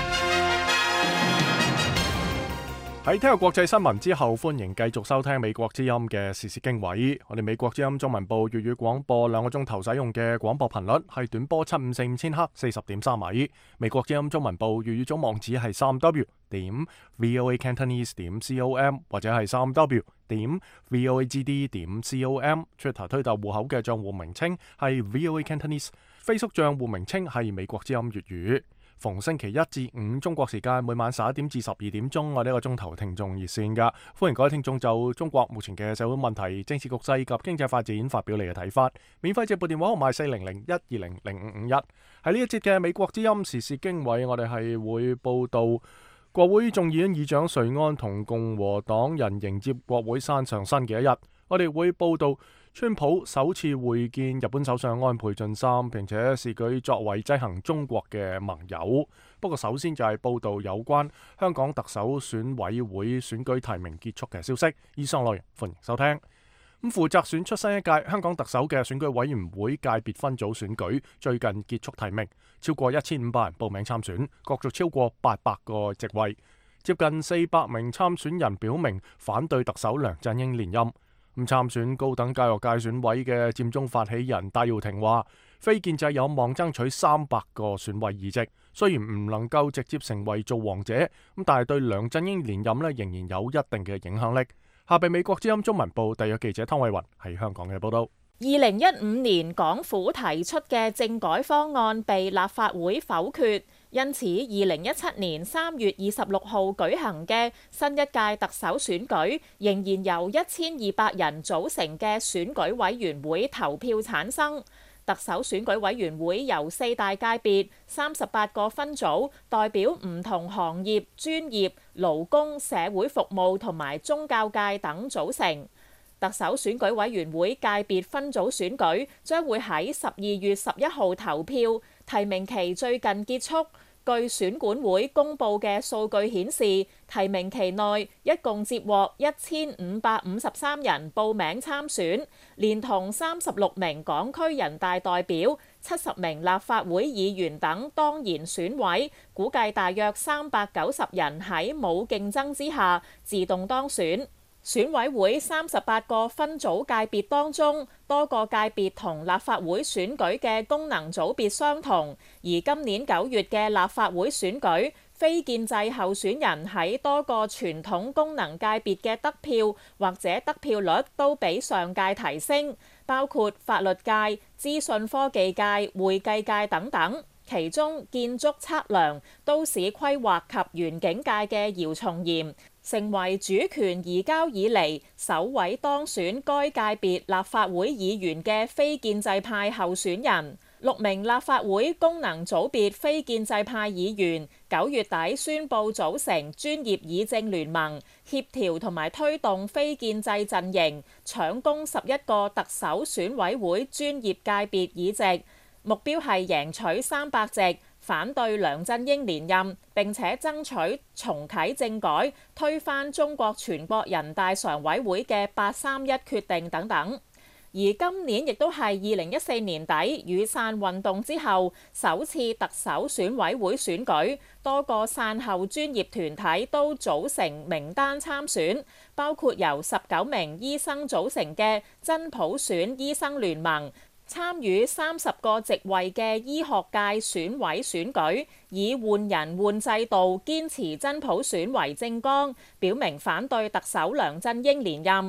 Speaker 1: 喺聽日國際新聞之後，歡迎繼續收聽美國之音嘅時事經緯。我哋美國之音中文部粵語廣播兩個鐘頭使用嘅廣播頻率係短波七五四五千赫四十點三米。美國之音中文部粵語總網址係三 w 點 voa cantonese 點 com 或者係三 w 點 voa gd 點 com。Twitter 推特戶口嘅賬戶名稱係 voa cantonese，Facebook 賬戶名稱係美國之音粵語。逢星期一至五中國時間每晚十一點至十二點鐘，我哋一個鐘頭聽眾熱線噶，歡迎各位聽眾就中國目前嘅社會問題、政治局勢及經濟發展發表你嘅睇法。免費直撥電話號碼四零零一二零零五五一。喺呢一節嘅美國之音時事經緯，我哋係會報道國會眾議院議長瑞安同共和黨人迎接國會山上新嘅一日。我哋會報道川普首次會見日本首相安倍晉三，並且視佢作為制衡中國嘅盟友。不過首先就係報道有關香港特首選委會選舉提名結束嘅消息。以上內容歡迎收聽。咁負責選出新一屆香港特首嘅選舉委員會界別分組選舉最近結束提名，超過一千五百人報名參選，角逐超過八百個席位。接近四百名參選人表明反對特首梁振英連任。咁參選高等教育界選委嘅佔中發起人戴耀廷話，非建制有望爭取三百個選委議席，雖然唔能夠直接成為造王者，咁但係對梁振英連任咧仍然有一定嘅影響力。下邊美國之音中文部特約記者湯偉雲喺香港嘅報道。
Speaker 12: 二零一五年港府提出嘅政改方案被立法會否決，因此二零一七年三月二十六號舉行嘅新一屆特首選舉，仍然由一千二百人組成嘅選舉委員會投票產生。特首選舉委員會由四大界別、三十八個分組，代表唔同行業、專業、勞工、社會服務同埋宗教界等組成。特首選舉委員會界別分組選舉將會喺十二月十一號投票，提名期最近結束。據選管會公佈嘅數據顯示，提名期內一共接獲一千五百五十三人報名參選，連同三十六名港區人大代表、七十名立法會議員等當然選委，估計大約三百九十人喺冇競爭之下自動當選。選委會三十八個分組界別當中，多個界別同立法會選舉嘅功能組別相同，而今年九月嘅立法會選舉，非建制候選人喺多個傳統功能界別嘅得票或者得票率都比上屆提升，包括法律界、資訊科技界、會計界等等。其中建築測量、都市規劃及園景界嘅姚松炎成為主權移交以嚟首位當選該界別立法會議員嘅非建制派候選人。六名立法會功能組別非建制派議員九月底宣布組成專業議政聯盟，協調同埋推動非建制陣營，搶攻十一個特首選委會專業界別議席。目標係贏取三百席，反對梁振英連任，並且爭取重啟政改，推翻中國全國人大常委會嘅八三一決定等等。而今年亦都係二零一四年底雨傘運動之後首次特首選委會選舉，多個傘後專業團體都組成名單參選，包括由十九名醫生組成嘅真普選醫生聯盟。參與三十個席位嘅醫學界選委選舉，以換人換制度堅持真普選為政綱，表明反對特首梁振英連任。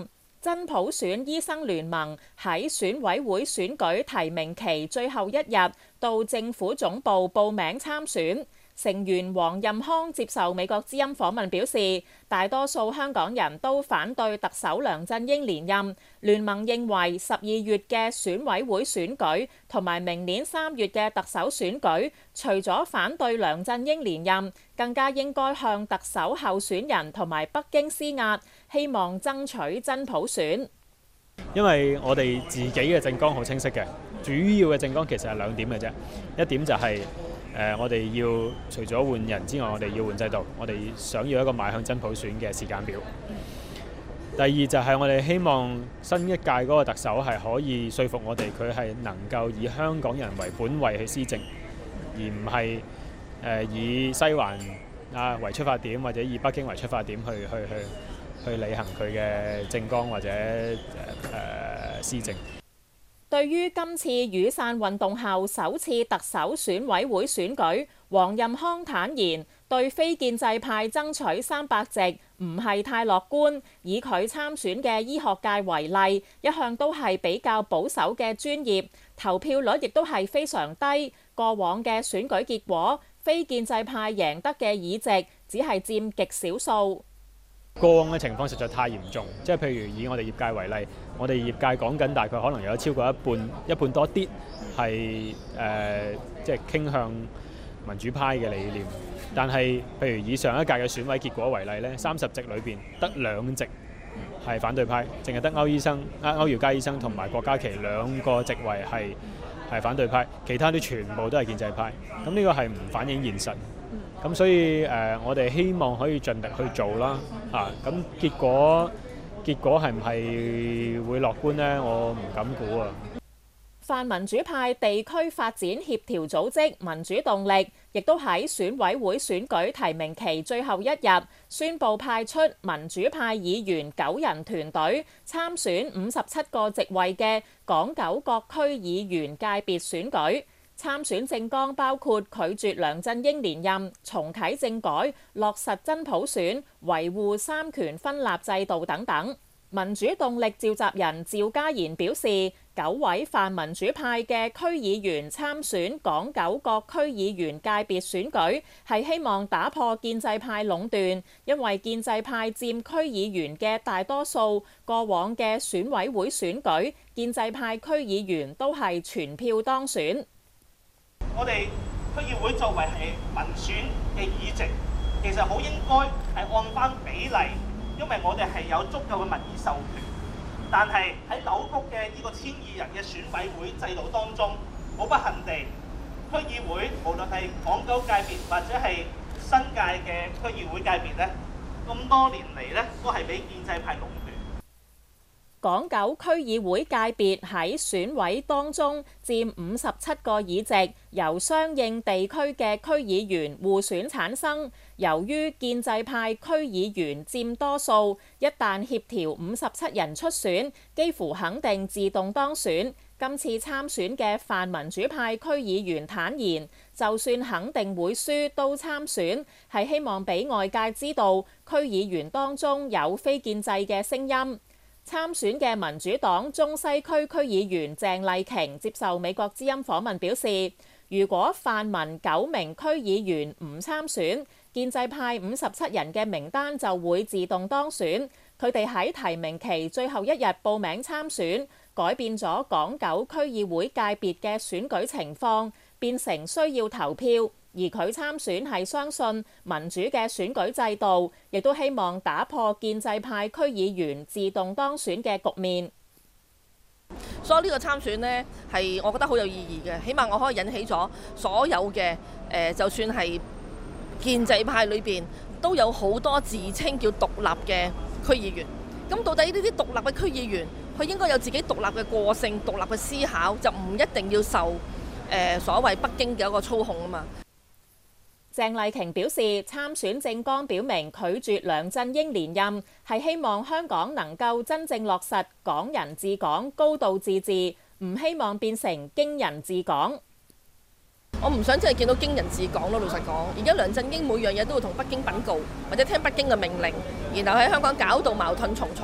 Speaker 12: 真普選醫生聯盟喺選委會選舉提名期最後一日到政府總部報名參選。成員黃任康接受美國之音訪問表示，大多數香港人都反對特首梁振英連任。聯盟認為十二月嘅選委會選舉同埋明年三月嘅特首選舉，除咗反對梁振英連任，更加應該向特首候選人同埋北京施壓，希望爭取真普選。
Speaker 2: 因為我哋自己嘅政綱好清晰嘅，主要嘅政綱其實係兩點嘅啫，一點就係、是。誒、呃，我哋要除咗換人之外，我哋要換制度。我哋想要一個邁向真普選嘅時間表。第二就係我哋希望新一屆嗰個特首係可以說服我哋，佢係能夠以香港人為本位去施政，而唔係誒以西環啊為出發點，或者以北京為出發點去去去去履行佢嘅政綱或者誒誒、呃、施政。
Speaker 12: 對於今次雨傘運動後首次特首選委會選舉，黃任康坦言對非建制派爭取三百席唔係太樂觀。以佢參選嘅醫學界為例，一向都係比較保守嘅專業，投票率亦都係非常低。過往嘅選舉結果，非建制派贏得嘅議席只係佔極少數。
Speaker 2: 過往嘅情況實在太嚴重，即係譬如以我哋業界為例，我哋業界講緊大概可能有超過一半，一半多啲係誒即係傾向民主派嘅理念。但係譬如以上一屆嘅選委結果為例咧，三十席裏邊得兩席係反對派，淨係得歐醫生、歐耀佳醫生同埋郭家麒兩個席位係係反對派，其他啲全部都係建制派。咁呢個係唔反映現實。咁所以誒、呃，我哋希望可以盡力去做啦，啊，咁結果結果係唔係會樂觀呢？我唔敢估啊。
Speaker 12: 泛民主派地區發展協調組織民主動力，亦都喺選委會選舉提名期最後一日宣布派出民主派議員九人團隊參選五十七個席位嘅港九各區議員界別選舉。參選政綱包括拒絕梁振英連任、重啟政改、落實真普選、維護三權分立制度等等。民主動力召集人趙家賢表示，九位泛民主派嘅區議員參選港九各區議員界別選舉，係希望打破建制派壟斷，因為建制派佔區議員嘅大多數，過往嘅選委會選舉，建制派區議員都係全票當選。
Speaker 13: 我哋區議會作為係民選嘅議席，其實好應該係按翻比例，因為我哋係有足夠嘅民意授權。但係喺扭曲嘅呢個千二人嘅選委會制度當中，好不幸地，區議會無論係港九界別或者係新界嘅區議會界別咧，咁多年嚟咧都係俾建制派壟斷。
Speaker 12: 港九區議會界別喺選委當中佔五十七個議席，由相應地區嘅區議員互選產生。由於建制派區議員佔多數，一旦協調五十七人出選，幾乎肯定自動當選。今次參選嘅泛民主派區議員坦言，就算肯定會輸都參選，係希望俾外界知道區議員當中有非建制嘅聲音。參選嘅民主黨中西區區議員鄭麗瓊接受美國之音訪問表示，如果泛民九名區議員唔參選，建制派五十七人嘅名單就會自動當選。佢哋喺提名期最後一日報名參選，改變咗港九區議會界別嘅選舉情況，變成需要投票。而佢參選係相信民主嘅選舉制度，亦都希望打破建制派區議員自動當選嘅局面。
Speaker 14: 所以呢個參選呢，係我覺得好有意義嘅，起碼我可以引起咗所有嘅誒、呃，就算係建制派裏邊都有好多自稱叫獨立嘅區議員。咁到底呢啲獨立嘅區議員，佢應該有自己獨立嘅個性、獨立嘅思考，就唔一定要受誒、呃、所謂北京嘅一個操控啊嘛。
Speaker 12: 鄭麗瓊表示，參選政綱表明拒絕梁振英連任，係希望香港能夠真正落實港人治港、高度自治，唔希望變成京人治港。
Speaker 14: 我唔想真係見到京人治港咯，老實講。而家梁振英每樣嘢都會同北京稟告，或者聽北京嘅命令，然後喺香港搞到矛盾重重。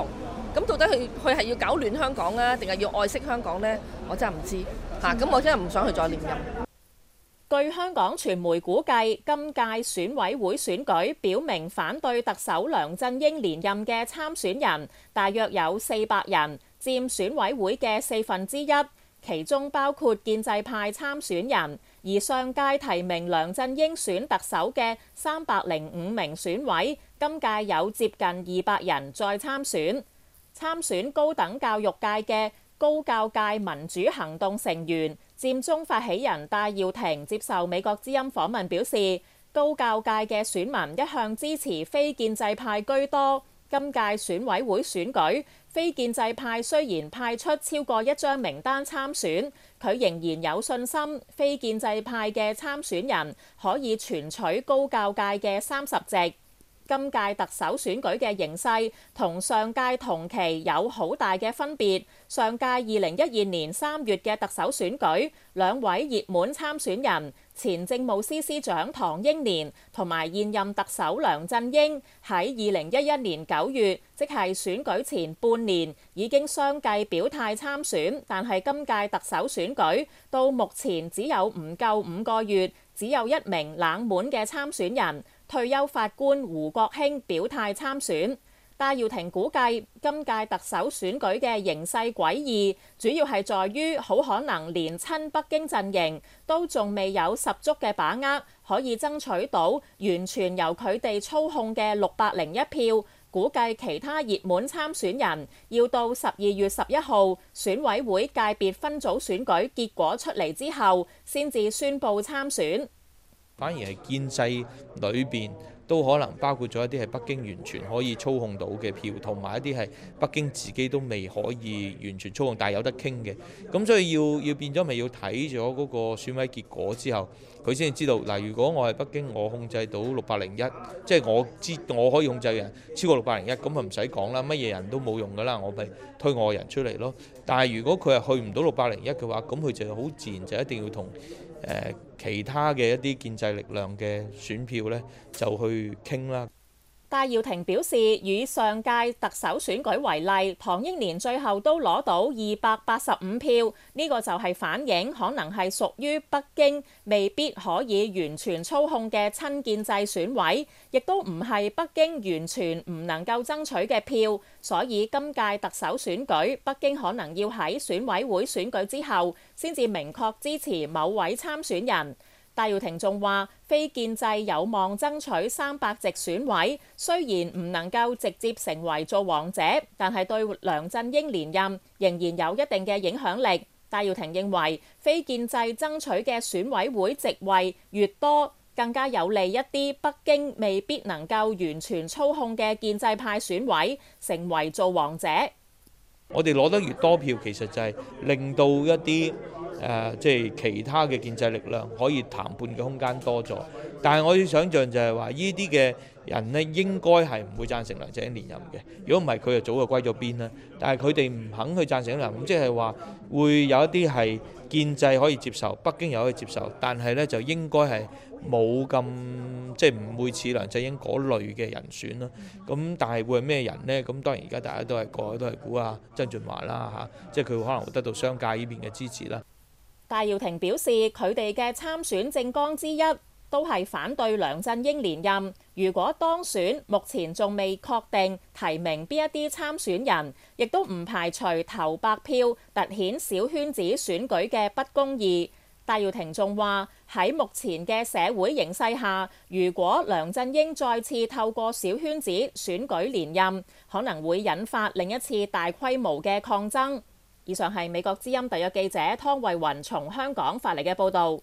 Speaker 14: 咁到底佢佢係要搞亂香港啊，定係要愛惜香港呢？我真係唔知嚇。咁、啊、我真係唔想去再連任。
Speaker 12: 據香港傳媒估計，今屆選委會選舉表明反對特首梁振英連任嘅參選人大約有四百人，佔選委會嘅四分之一，其中包括建制派參選人。而上屆提名梁振英選特首嘅三百零五名選委，今屆有接近二百人再參選。參選高等教育界嘅高教界民主行動成員佔中發起人戴耀廷接受美國之音訪問表示，高教界嘅選民一向支持非建制派居多。今屆選委會選舉，非建制派雖然派出超過一張名單參選，佢仍然有信心非建制派嘅參選人可以全取高教界嘅三十席。今屆特首選舉嘅形勢同上屆同期有好大嘅分別。上屆二零一二年三月嘅特首選舉，兩位熱門參選人前政務司司長唐英年同埋現任特首梁振英喺二零一一年九月，即係選舉前半年已經相繼表態參選，但係今屆特首選舉到目前只有唔夠五個月，只有一名冷門嘅參選人，退休法官胡國興表態參選。戴耀廷估計今屆特首選舉嘅形勢詭異，主要係在於好可能連親北京陣營都仲未有十足嘅把握，可以爭取到完全由佢哋操控嘅六百零一票。估計其他熱門參選人要到十二月十一號選委會界別分組選舉結果出嚟之後，先至宣佈參選。
Speaker 15: 反而係建制裏邊都可能包括咗一啲係北京完全可以操控到嘅票，同埋一啲係北京自己都未可以完全操控，但係有得傾嘅。咁所以要要變咗咪要睇咗嗰個選委結果之後，佢先至知道嗱。如果我係北京，我控制到六百零一，即係我知我可以控制嘅人超過六百零一，咁咪唔使講啦，乜嘢人都冇用噶啦，我咪推我人出嚟咯。但係如果佢係去唔到六百零一嘅話，咁佢就好自然就一定要同誒、呃、其他嘅一啲建制力量嘅選票呢，就去傾啦。
Speaker 12: 戴耀廷表示，以上屆特首選舉為例，唐英年最後都攞到二百八十五票，呢個就係反映可能係屬於北京未必可以完全操控嘅親建制選委，亦都唔係北京完全唔能夠爭取嘅票，所以今屆特首選舉，北京可能要喺選委會選舉之後先至明確支持某位參選人。戴耀廷仲話，非建制有望爭取三百席選委，雖然唔能夠直接成為造王者，但係對梁振英連任仍然有一定嘅影響力。戴耀廷認為，非建制爭取嘅選委會席位越多，更加有利一啲北京未必能夠完全操控嘅建制派選委成為造王者。
Speaker 15: 我哋攞得越多票，其實就係令到一啲誒即係其他嘅建制力量可以談判嘅空間多咗。但係我要想像就係話，呢啲嘅人呢應該係唔會贊成梁振英連任嘅。如果唔係，佢就早就歸咗邊啦。但係佢哋唔肯去贊成梁，咁即係話會有一啲係建制可以接受，北京又可以接受，但係呢就應該係冇咁即係唔會似梁振英嗰類嘅人選啦。咁但係會係咩人呢？咁當然而家大家都係個個都係估啊曾俊華啦嚇，即係佢可能會得到商界呢邊嘅支持啦。
Speaker 12: 戴耀廷表示，佢哋嘅參選政綱之一都係反對梁振英連任。如果當選，目前仲未確定提名邊一啲參選人，亦都唔排除投白票，凸顯小圈子選舉嘅不公義。戴耀廷仲話，喺目前嘅社會形勢下，如果梁振英再次透過小圈子選舉連任，可能會引發另一次大規模嘅抗爭。以上係美國之音特約記者湯慧雲從香港發嚟嘅報導。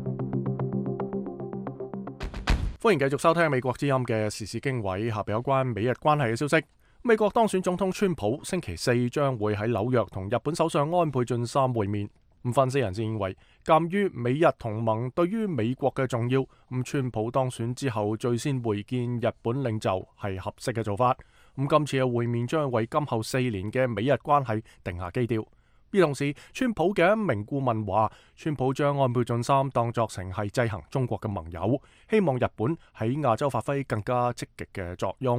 Speaker 1: 歡迎繼續收聽美國之音嘅時事經緯，下邊有關美日關係嘅消息。美國當選總統川普星期四將會喺紐約同日本首相安倍晉三會面。咁分析人士認為，鑑於美日同盟對於美國嘅重要，咁川普當選之後最先會見日本領袖係合適嘅做法。咁今次嘅會面將為今後四年嘅美日關係定下基調。而同時，川普嘅一名顧問話，川普將安倍晉三當作成係制衡中國嘅盟友，希望日本喺亞洲發揮更加積極嘅作用。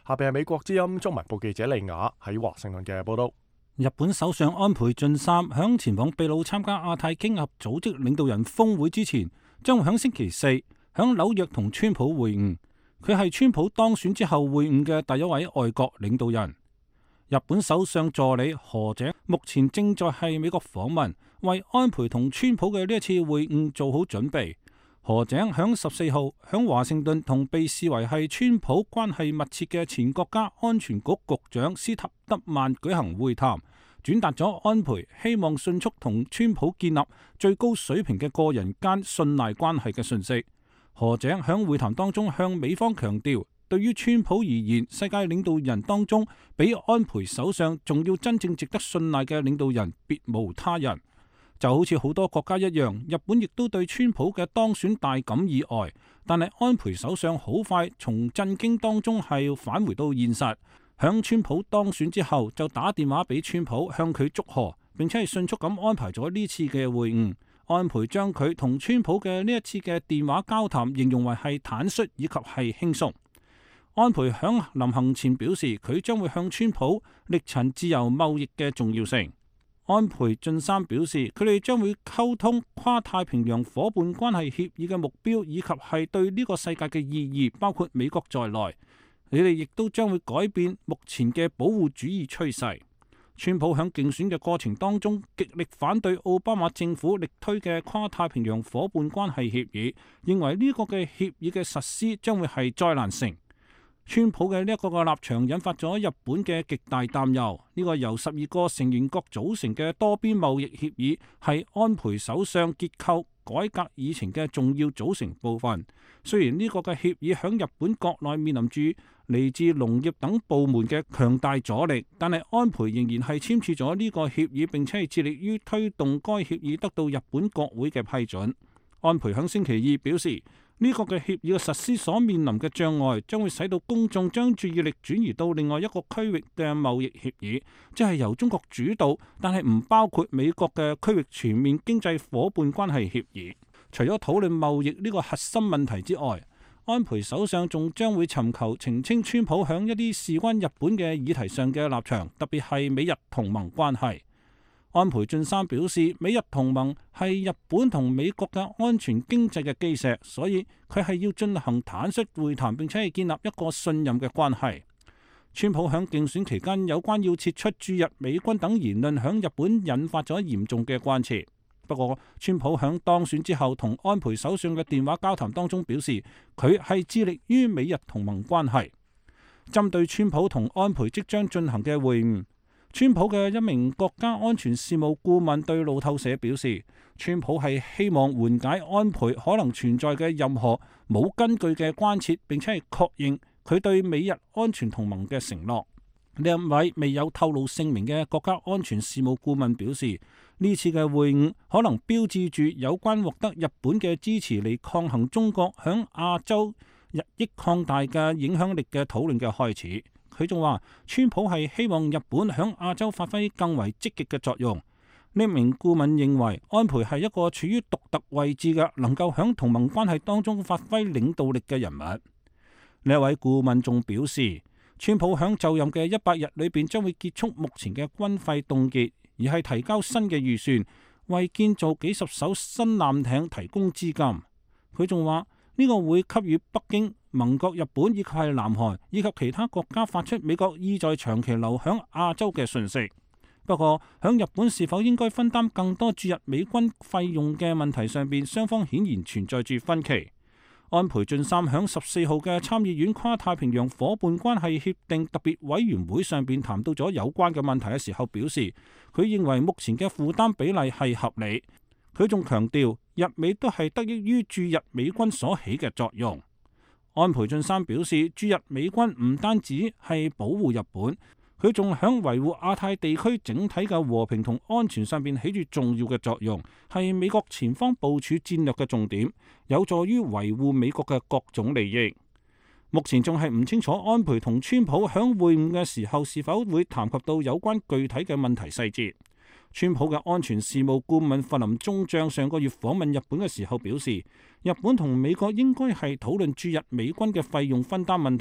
Speaker 1: 下邊係美國之音中文部記者利雅喺華盛頓嘅報道。
Speaker 5: 日本首相安倍晉三響前往秘魯參加亞太經合組織領導人峰會之前，將會響星期四響紐約同川普會晤。佢係川普當選之後會晤嘅第一位外國領導人。日本首相助理河井目前正在係美國訪問，為安倍同川普嘅呢一次會晤做好準備。河井響十四號響華盛頓同被視為係川普關係密切嘅前國家安全局局長斯塔德曼舉行會談，轉達咗安倍希望迅速同川普建立最高水平嘅個人間信賴關係嘅訊息。河井響會談當中向美方強調，對於川普而言，世界領導人當中比安倍首相仲要真正值得信賴嘅領導人別無他人。就好似好多國家一樣，日本亦都對川普嘅當選大感意外，但係安倍首相好快從震驚當中係返回到現實，響川普當選之後就打電話俾川普向佢祝賀，並且係迅速咁安排咗呢次嘅會晤。安倍將佢同川普嘅呢一次嘅電話交談形容為係坦率以及係輕鬆。安倍響臨行前表示，佢將會向川普力陳自由貿易嘅重要性。安倍晉三表示，佢哋將會溝通跨太平洋夥伴關係協議嘅目標，以及係對呢個世界嘅意義，包括美國在內。你哋亦都將會改變目前嘅保護主義趨勢。川普響競選嘅過程當中，極力反對奧巴馬政府力推嘅跨太平洋夥伴關係協議，認為呢個嘅協議嘅實施將會係災難性。川普嘅呢一個個立場引發咗日本嘅極大擔憂。呢個由十二個成員國組成嘅多邊貿易協議係安倍首相結構改革議程嘅重要組成部分。雖然呢個嘅協議響日本國內面臨住嚟自農業等部門嘅強大阻力，但係安倍仍然係簽署咗呢個協議，並且係致力於推動該協議得到日本國會嘅批准。安倍響星期二表示，呢個嘅協議嘅實施所面臨嘅障礙，將會使到公眾將注意力轉移到另外一個區域嘅貿易協議，即係由中國主導，但係唔包括美國嘅區域全面經濟夥伴關係協議。除咗討論貿易呢個核心問題之外，安倍首相仲將會尋求澄清川普響一啲事關日本嘅議題上嘅立場，特別係美日同盟關係。安倍晉三表示，美日同盟係日本同美國嘅安全經濟嘅基石，所以佢係要進行坦率會談，並且係建立一個信任嘅關係。川普響競選期間有關要撤出駐日美軍等言論響日本引發咗嚴重嘅關切。不過，川普響當選之後同安倍首相嘅電話交談當中表示，佢係致力於美日同盟關係。針對川普同安倍即將進行嘅會晤，川普嘅一名國家安全事務顧問對路透社表示，川普係希望緩解安倍可能存在嘅任何冇根據嘅關切，並且係確認佢對美日安全同盟嘅承諾。呢一位未有透露姓名嘅國家安全事務顧問表示，呢次嘅會晤可能標誌住有關獲得日本嘅支持嚟抗衡中國響亞洲日益擴大嘅影響力嘅討論嘅開始。佢仲話，川普係希望日本響亞洲發揮更為積極嘅作用。呢名顧問認為，安倍係一個處於獨特位置嘅，能夠響同盟關係當中發揮領導力嘅人物。呢一位顧問仲表示，川普響就任嘅一百日裏邊將會結束目前嘅軍費凍結，而係提交新嘅預算，為建造幾十艘新艦艇提供資金。佢仲話，呢個會給予北京、盟國日本以及係南韓以及其他國家發出美國意在長期留響亞洲嘅訊息。不過，響日本是否應該分擔更多駐日美軍費用嘅問題上邊，雙方顯然存在住分歧。安倍晉三響十四號嘅參議院跨太平洋夥伴關係協定特別委員會上邊談到咗有關嘅問題嘅時候表示，佢認為目前嘅負擔比例係合理。佢仲強調，日美都係得益於駐日美軍所起嘅作用。安倍晉三表示，駐日美軍唔單止係保護日本，佢仲響維護亞太地區整體嘅和平同安全上邊起住重要嘅作用，係美國前方部署戰略嘅重點，有助於維護美國嘅各種利益。目前仲係唔清楚安倍同川普響會晤嘅時候是否會談及到有關具體嘅問題細節。川普嘅安全事務顧問弗林中將上個月訪問日本嘅時候表示，日本同美國應該係討論駐日美軍嘅費用分擔問題。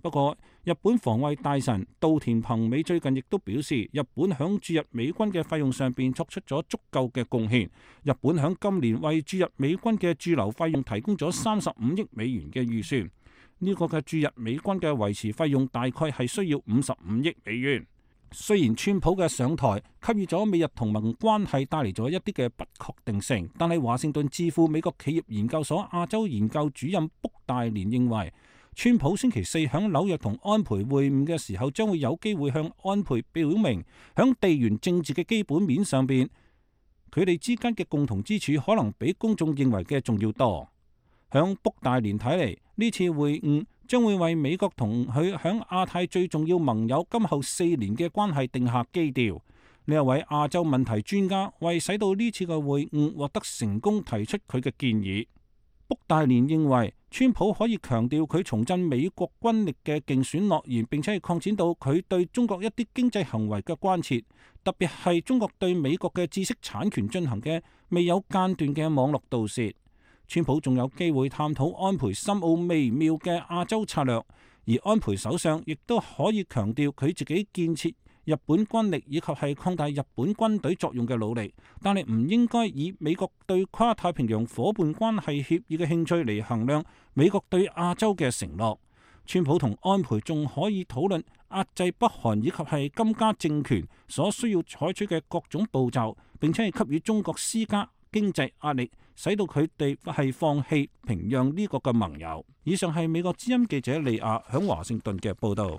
Speaker 5: 不過，日本防衛大臣稻田朋美最近亦都表示，日本響駐日美軍嘅費用上邊作出咗足夠嘅貢獻。日本響今年為駐日美軍嘅駐留費用提供咗三十五億美元嘅預算。呢個嘅駐日美軍嘅維持費用大概係需要五十五億美元。雖然川普嘅上台給予咗美日同盟關係帶嚟咗一啲嘅不確定性，但係華盛頓智庫美國企業研究所亞洲研究主任卜大連認為，川普星期四響紐約同安倍會晤嘅時候，將會有機會向安倍表明，響地緣政治嘅基本面上邊，佢哋之間嘅共同之處可能比公眾認為嘅仲要多。響卜大連睇嚟，呢次會晤將會為美國同佢響亞太最重要盟友今後四年嘅關係定下基調。呢一位亞洲問題專家為使到呢次嘅會晤獲得成功，提出佢嘅建議。卜大連認為，川普可以強調佢重振美國軍力嘅競選諾言，並且係擴展到佢對中國一啲經濟行為嘅關切，特別係中國對美國嘅知識產權進行嘅未有間斷嘅網絡盜竊。川普仲有機會探討安倍深奧微妙嘅亞洲策略，而安倍首相亦都可以強調佢自己建設日本軍力以及係擴大日本軍隊作用嘅努力，但係唔應該以美國對跨太平洋夥伴關係協議嘅興趣嚟衡量美國對亞洲嘅承諾。川普同安倍仲可以討論壓制北韓以及係金家政權所需要採取嘅各種步驟，並且係給予中國施加經濟壓力，使到佢哋係放棄平壤呢個嘅盟友。以上係美國之音記者利亞響華盛頓嘅報導。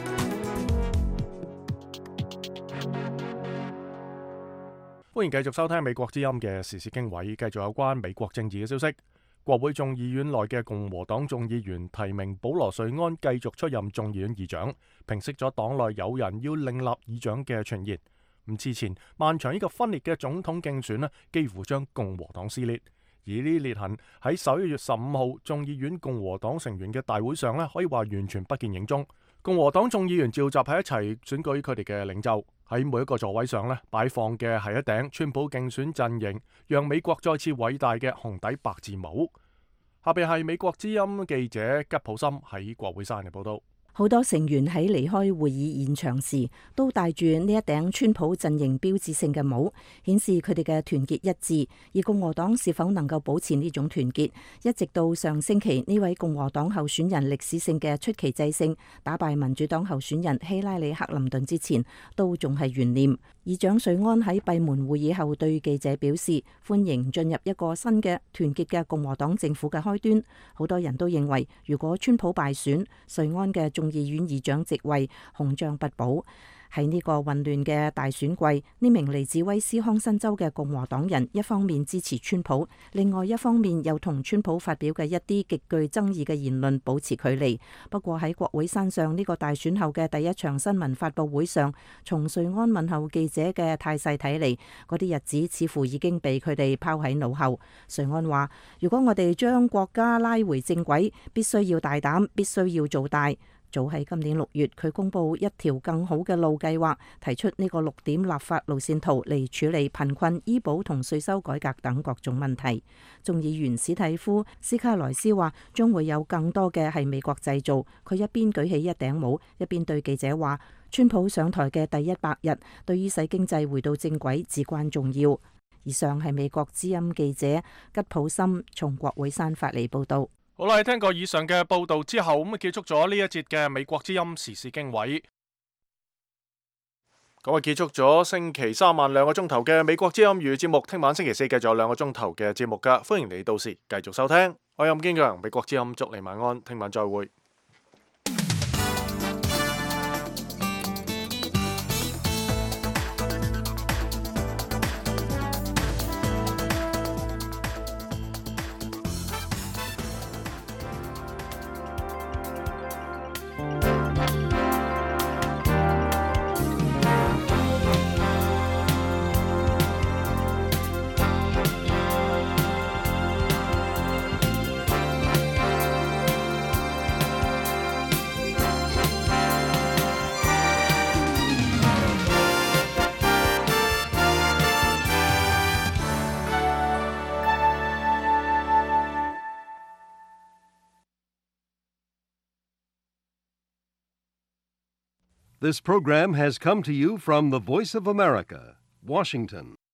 Speaker 1: 歡迎繼續收聽美國之音嘅時事經緯，繼續有關美國政治嘅消息。國會眾議院內嘅共和黨眾議員提名保羅瑞安繼續出任眾議院議長，平息咗黨內有人要另立議長嘅傳言。咁之前漫長呢個分裂嘅總統競選呢，幾乎將共和黨撕裂。而呢啲裂痕喺十一月十五號眾議院共和黨成員嘅大會上呢，可以話完全不見影蹤。共和黨眾議員召集喺一齊選舉佢哋嘅領袖，喺每一個座位上呢，擺放嘅係一頂川普競選陣營讓美國再次偉大嘅紅底白字帽。下邊係美國之音記者吉普森喺國會山嘅報道。
Speaker 9: 好多成員喺離開會議現場時，都戴住呢一頂川普陣營標誌性嘅帽，顯示佢哋嘅團結一致。而共和黨是否能夠保持呢種團結，一直到上星期呢位共和黨候選人歷史性嘅出奇制勝，打敗民主黨候選人希拉里克林頓之前，都仲係懸念。議長瑞安喺閉門會議後對記者表示，歡迎進入一個新嘅團結嘅共和黨政府嘅開端。好多人都認為，如果川普敗選，瑞安嘅眾議院議長席位紅將不保。喺呢個混亂嘅大選季，呢名嚟自威斯康辛州嘅共和黨人一方面支持川普，另外一方面又同川普發表嘅一啲極具爭議嘅言論保持距離。不過喺國會山上呢個大選後嘅第一場新聞發佈會上，從瑞安問候記者嘅態勢睇嚟，嗰啲日子似乎已經被佢哋拋喺腦後。瑞安話：如果我哋將國家拉回正軌，必須要大膽，必須要做大。早喺今年六月，佢公布一條更好嘅路計劃，提出呢個六點立法路線圖嚟處理貧困、醫保同稅收改革等各種問題。眾議員史蒂夫斯卡萊斯話，將會有更多嘅係美國製造。佢一邊舉起一頂帽，一邊對記者話：川普上台嘅第一百日，對於使經濟回到正軌至關重要。以上係美國之音記者吉普森從國會山發嚟報道。
Speaker 1: 好啦，聽過以上嘅報道之後，咁啊結束咗呢一節嘅美國之音時事經緯。咁啊結束咗星期三晚兩個鐘頭嘅美國之音粵語節目，聽晚星期四繼續有兩個鐘頭嘅節目噶，歡迎你到時繼續收聽。我係任堅強，美國之音祝你晚安，聽晚再會。
Speaker 16: This program has come to you from the Voice of America, Washington.